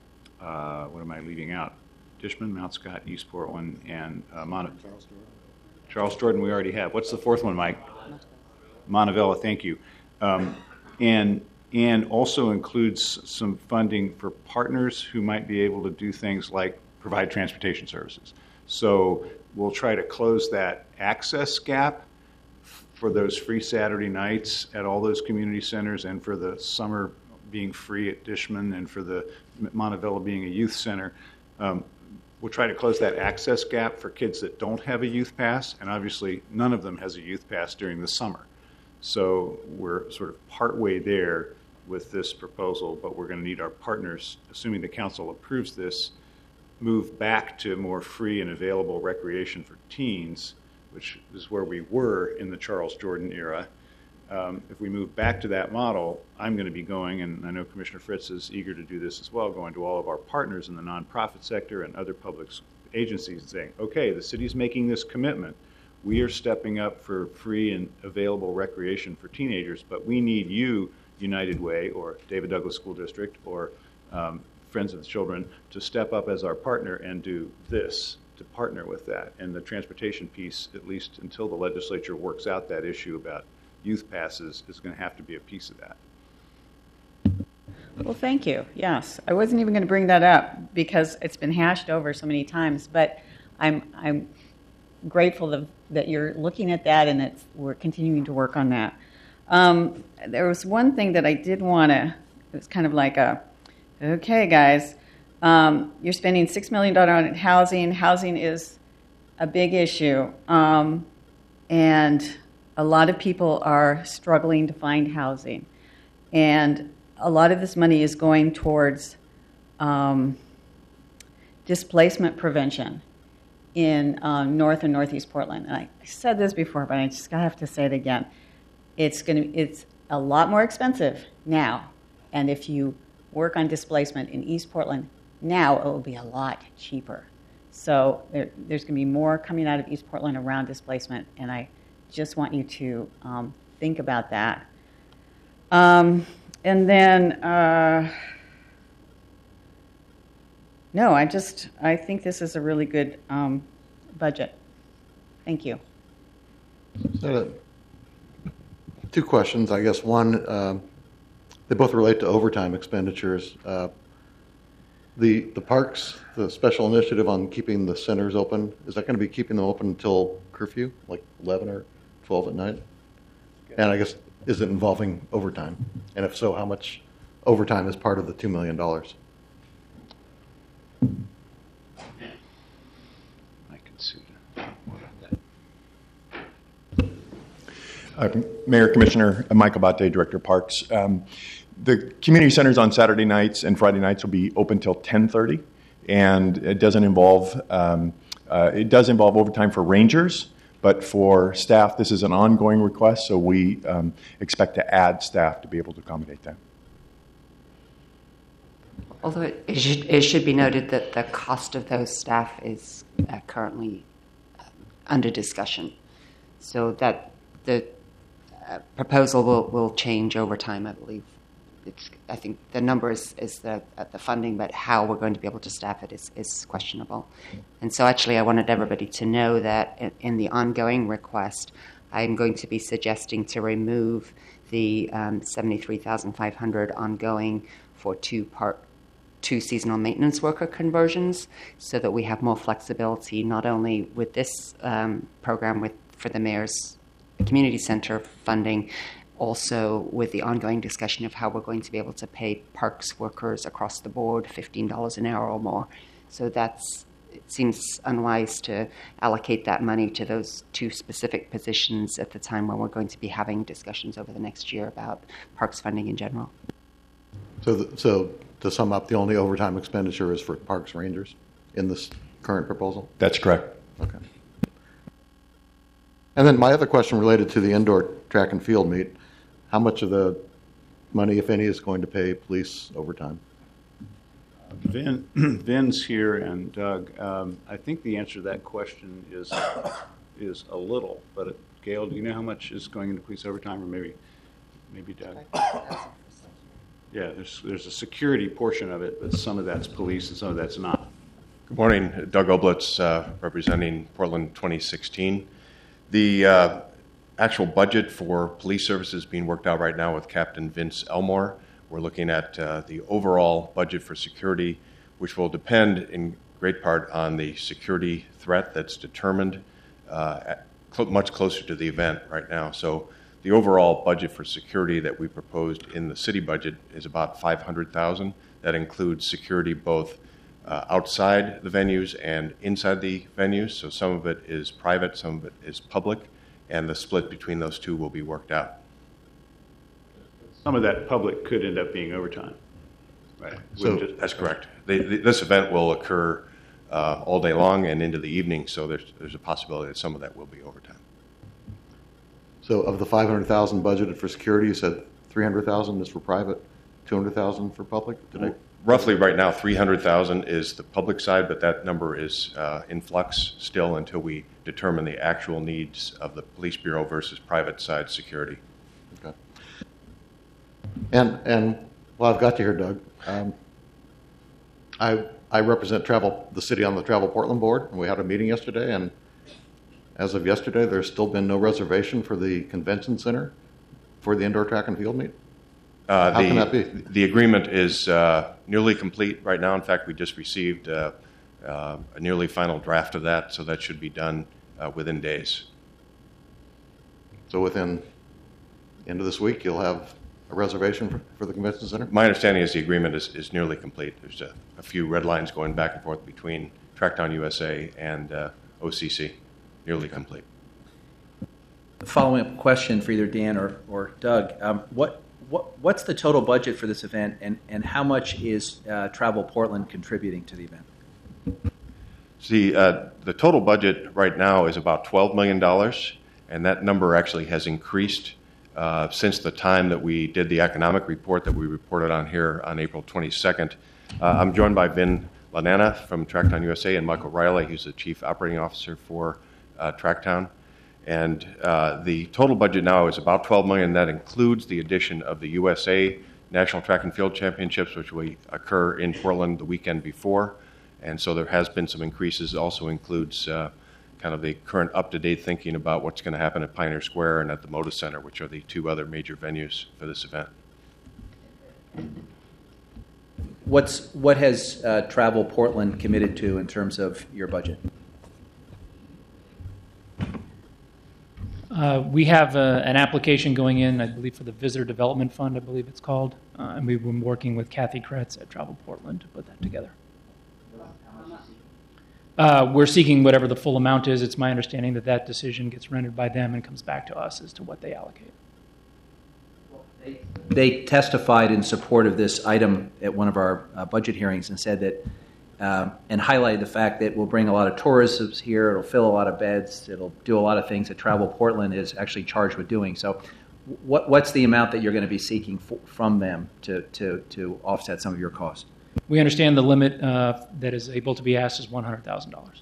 uh, what am I leaving out? Dishman, Mount Scott, East Portland, and uh, Mon- Charles Jordan. Charles Jordan we already have. What's the fourth one, Mike? Montevilla, thank you. Um, and and also includes some funding for partners who might be able to do things like provide transportation services. So we'll try to close that access gap for those free Saturday nights at all those community centers, and for the summer being free at Dishman, and for the Montevilla being a youth center. Um, we'll try to close that access gap for kids that don't have a youth pass, and obviously none of them has a youth pass during the summer. So we're sort of partway there with this proposal, but we're going to need our partners, assuming the council approves this, move back to more free and available recreation for teens, which is where we were in the Charles Jordan era. Um, if we move back to that model, I'm going to be going, and I know Commissioner Fritz is eager to do this as well, going to all of our partners in the nonprofit sector and other public agencies and saying, okay, the city's making this commitment. We are stepping up for free and available recreation for teenagers, but we need you, United Way or David Douglas School District or um, Friends of the Children, to step up as our partner and do this, to partner with that. And the transportation piece, at least until the legislature works out that issue about youth passes, is going to have to be a piece of that. Well, thank you. Yes, I wasn't even going to bring that up because it's been hashed over so many times, but I'm I'm grateful that, that you're looking at that and that we're continuing to work on that. Um, there was one thing that I did want to, it was kind of like a, okay, guys, um, you're spending six million dollars on housing. Housing is a big issue, um, and a lot of people are struggling to find housing. And a lot of this money is going towards um, displacement prevention in um, North and Northeast Portland. And I, I said this before, but I just have to say it again. It's going to it's a lot more expensive now, and if you work on displacement in East Portland now, it will be a lot cheaper. So there, there's going to be more coming out of East Portland around displacement, and I just want you to um, think about that. Um, and then, uh, no, I just I think this is a really good um, budget. Thank you. So, two questions, I guess. One, um, they both relate to overtime expenditures. Uh, the the parks, the special initiative on keeping the centers open, is that going to be keeping them open until curfew, like eleven or twelve at night? And I guess, is it involving overtime? And if so, how much overtime is part of the two million dollars? I can see that. Uh, Mayor, Commissioner, uh, Michael Bate, Director of Parks. Um, the community centers on Saturday nights and Friday nights will be open till ten thirty, and it doesn't involve um, uh, it does involve overtime for rangers, but for staff, this is an ongoing request, so we um, expect to add staff to be able to accommodate that. Although it, it, should, it should be noted that the cost of those staff is uh, currently uh, under discussion, so that the uh, proposal will, will change over time, I believe. It's, I think the number is, is the, uh, the funding, but how we're going to be able to staff it is, is questionable. And so actually I wanted everybody to know that in, in the ongoing request, I'm going to be suggesting to remove the um, seventy-three thousand five hundred dollars ongoing for two part two seasonal maintenance worker conversions, so that we have more flexibility not only with this um, program with for the mayor's community center funding, also with the ongoing discussion of how we're going to be able to pay parks workers across the board fifteen dollars an hour or more. So that's, it seems unwise to allocate that money to those two specific positions at the time when we're going to be having discussions over the next year about parks funding in general. So, the, so to sum up, the only overtime expenditure is for parks rangers in this current proposal? That's correct. Okay. And then my other question related to the indoor track and field meet, how much of the money, if any, is going to pay police overtime? Vin, Vin's here, and Doug. Um, I think the answer to that question is is a little, but uh, Gail, do you know how much is going into police overtime, or maybe maybe Doug? Yeah, there's there's a security portion of it, but some of that's police and some of that's not. Good morning, Doug Oblitz, uh, representing Portland twenty sixteen. The uh, actual budget for police services being worked out right now with Captain Vince Elmore. We're looking at uh, the overall budget for security, which will depend in great part on the security threat that's determined uh, at, cl- much closer to the event right now. So the overall budget for security that we proposed in the city budget is about five hundred thousand dollars. That includes security both uh, outside the venues and inside the venues. So some of it is private, some of it is public, and the split between those two will be worked out. Some of that public could end up being overtime. Right. So just, that's correct. The, the, this event will occur uh, all day long and into the evening, so there's there's a possibility that some of that will be overtime. So of the five hundred thousand budgeted for security, you said three hundred thousand is for private, two hundred thousand for public? Did I? Roughly right now, three hundred thousand is the public side, but that number is uh, in flux still until we determine the actual needs of the police bureau versus private side security. Okay. And and well, I've got you here, Doug. Um, I I represent travel the city on the Travel Portland board, and we had a meeting yesterday. And as of yesterday, there's still been no reservation for the convention center for the indoor track and field meet. Uh, How the, can that be? The agreement is uh, nearly complete right now. In fact, we just received uh, uh, a nearly final draft of that, so that should be done uh, within days. So within the end of this week, you'll have a reservation for, for the convention center? My understanding is the agreement is, is nearly complete. There's a, a few red lines going back and forth between Trackdown U S A and uh, O C C. Nearly complete. Following up question for either Dan or, or Doug, um, what What, what's the total budget for this event, and, and how much is uh, Travel Portland contributing to the event? See, uh, the total budget right now is about twelve million dollars, and that number actually has increased uh, since the time that we did the economic report that we reported on here on April twenty-second. Uh, I'm joined by Vin Lanana from Tracktown U S A and Michael Riley, who's the Chief Operating Officer for uh, Tracktown. And uh, the total budget now is about twelve million dollars. That includes the addition of the U S A National Track and Field Championships, which will occur in Portland the weekend before. And so there has been some increases. It also includes uh, kind of the current up-to-date thinking about what's going to happen at Pioneer Square and at the Moda Center, which are the two other major venues for this event. What's what has uh, Travel Portland committed to in terms of your budget? Uh, we have a, an application going in, I believe, for the Visitor Development Fund, I believe it's called, uh, and we've been working with Kathy Kretz at Travel Portland to put that together. Uh, we're seeking whatever the full amount is. It's my understanding that that decision gets rendered by them and comes back to us as to what they allocate. They testified in support of this item at one of our uh, budget hearings and said that, um, and highlighted the fact that we'll bring a lot of tourism here, it'll fill a lot of beds, it'll do a lot of things that Travel Portland is actually charged with doing. So what, what's the amount that you're going to be seeking for, from them to, to, to offset some of your costs? We understand the limit uh, that is able to be asked is one hundred thousand dollars.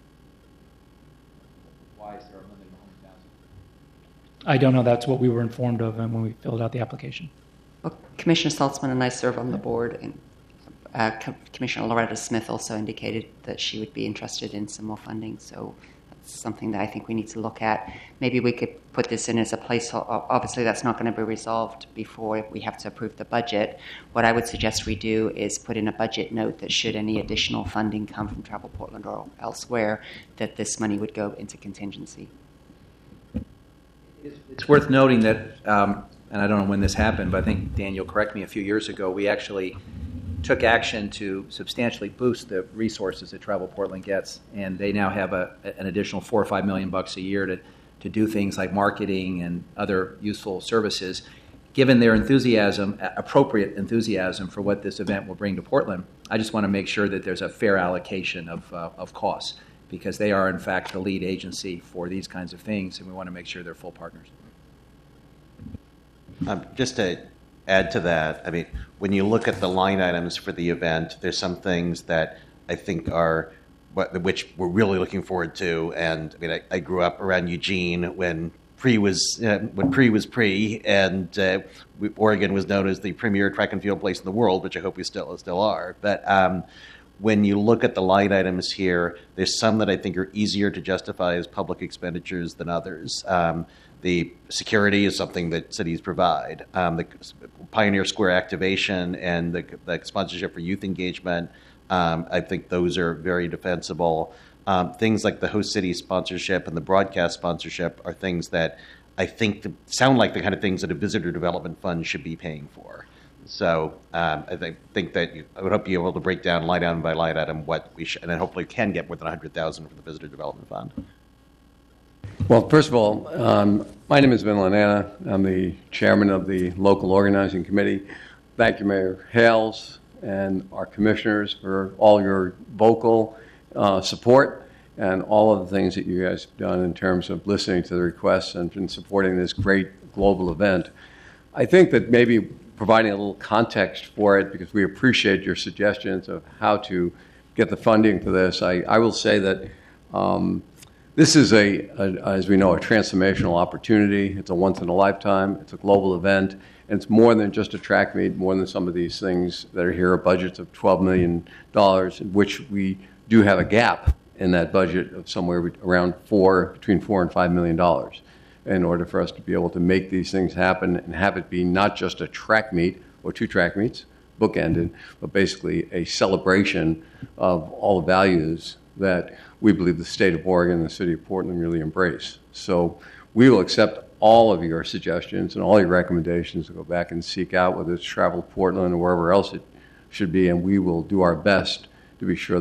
Why is there a limit of one hundred thousand dollars? I don't know. That's what we were informed of when we filled out the application. Well, Commissioner Saltzman and I serve on the board, and uh, Co- Commissioner Loretta Smith also indicated that she would be interested in some more funding. So that's something that I think we need to look at. Maybe we could put this in as a placeholder. Obviously, that's not going to be resolved before we have to approve the budget. What I would suggest we do is put in a budget note that should any additional funding come from Travel Portland or elsewhere, that this money would go into contingency. It's worth noting that, um, and I don't know when this happened, but I think, Dan, you'll correct me, a few years ago, we actually took action to substantially boost the resources that Travel Portland gets, and they now have a, an additional four or five million bucks a year to, to do things like marketing and other useful services. Given their enthusiasm, appropriate enthusiasm for what this event will bring to Portland, I just want to make sure that there's a fair allocation of, uh, of costs, because they are, in fact, the lead agency for these kinds of things, and we want to make sure they're full partners. Um, just to add to that, I mean, when you look at the line items for the event, there's some things that I think are, which we're really looking forward to. And I mean, I, I grew up around Eugene when pre was uh, when pre was pre, and uh, we, Oregon was known as the premier track and field place in the world, which I hope we still still are. But um, when you look at the line items here, there's some that I think are easier to justify as public expenditures than others. Um, The security is something that cities provide. Um, the Pioneer Square activation and the, the sponsorship for youth engagement, um, I think those are very defensible. Um, things like the host city sponsorship and the broadcast sponsorship are things that I think the, sound like the kind of things that a visitor development fund should be paying for. So um, I think, think that you, I would hope you're able to break down line item by line item what we should, and then hopefully can get more than one hundred thousand dollars for the visitor development fund. Well, first of all, um, my name is Vin Lanana. I'm the chairman of the local organizing committee. Thank you, Mayor Hales, and our commissioners for all your vocal uh, support and all of the things that you guys have done in terms of listening to the requests and in supporting this great global event. I think that maybe providing a little context for it, because we appreciate your suggestions of how to get the funding for this. I, I will say that um, this is, a, a, as we know, a transformational opportunity. It's a once-in-a-lifetime. It's a global event. And it's more than just a track meet, more than some of these things that are here, are budgets of twelve million dollars, in which we do have a gap in that budget of somewhere around four, between four and five million dollars, in order for us to be able to make these things happen and have it be not just a track meet or two track meets, bookended, but basically a celebration of all the values that we believe the state of Oregon and the city of Portland really embrace. So we will accept all of your suggestions and all your recommendations to go back and seek out, whether it's Travel Portland or wherever else it should be, and we will do our best to be sure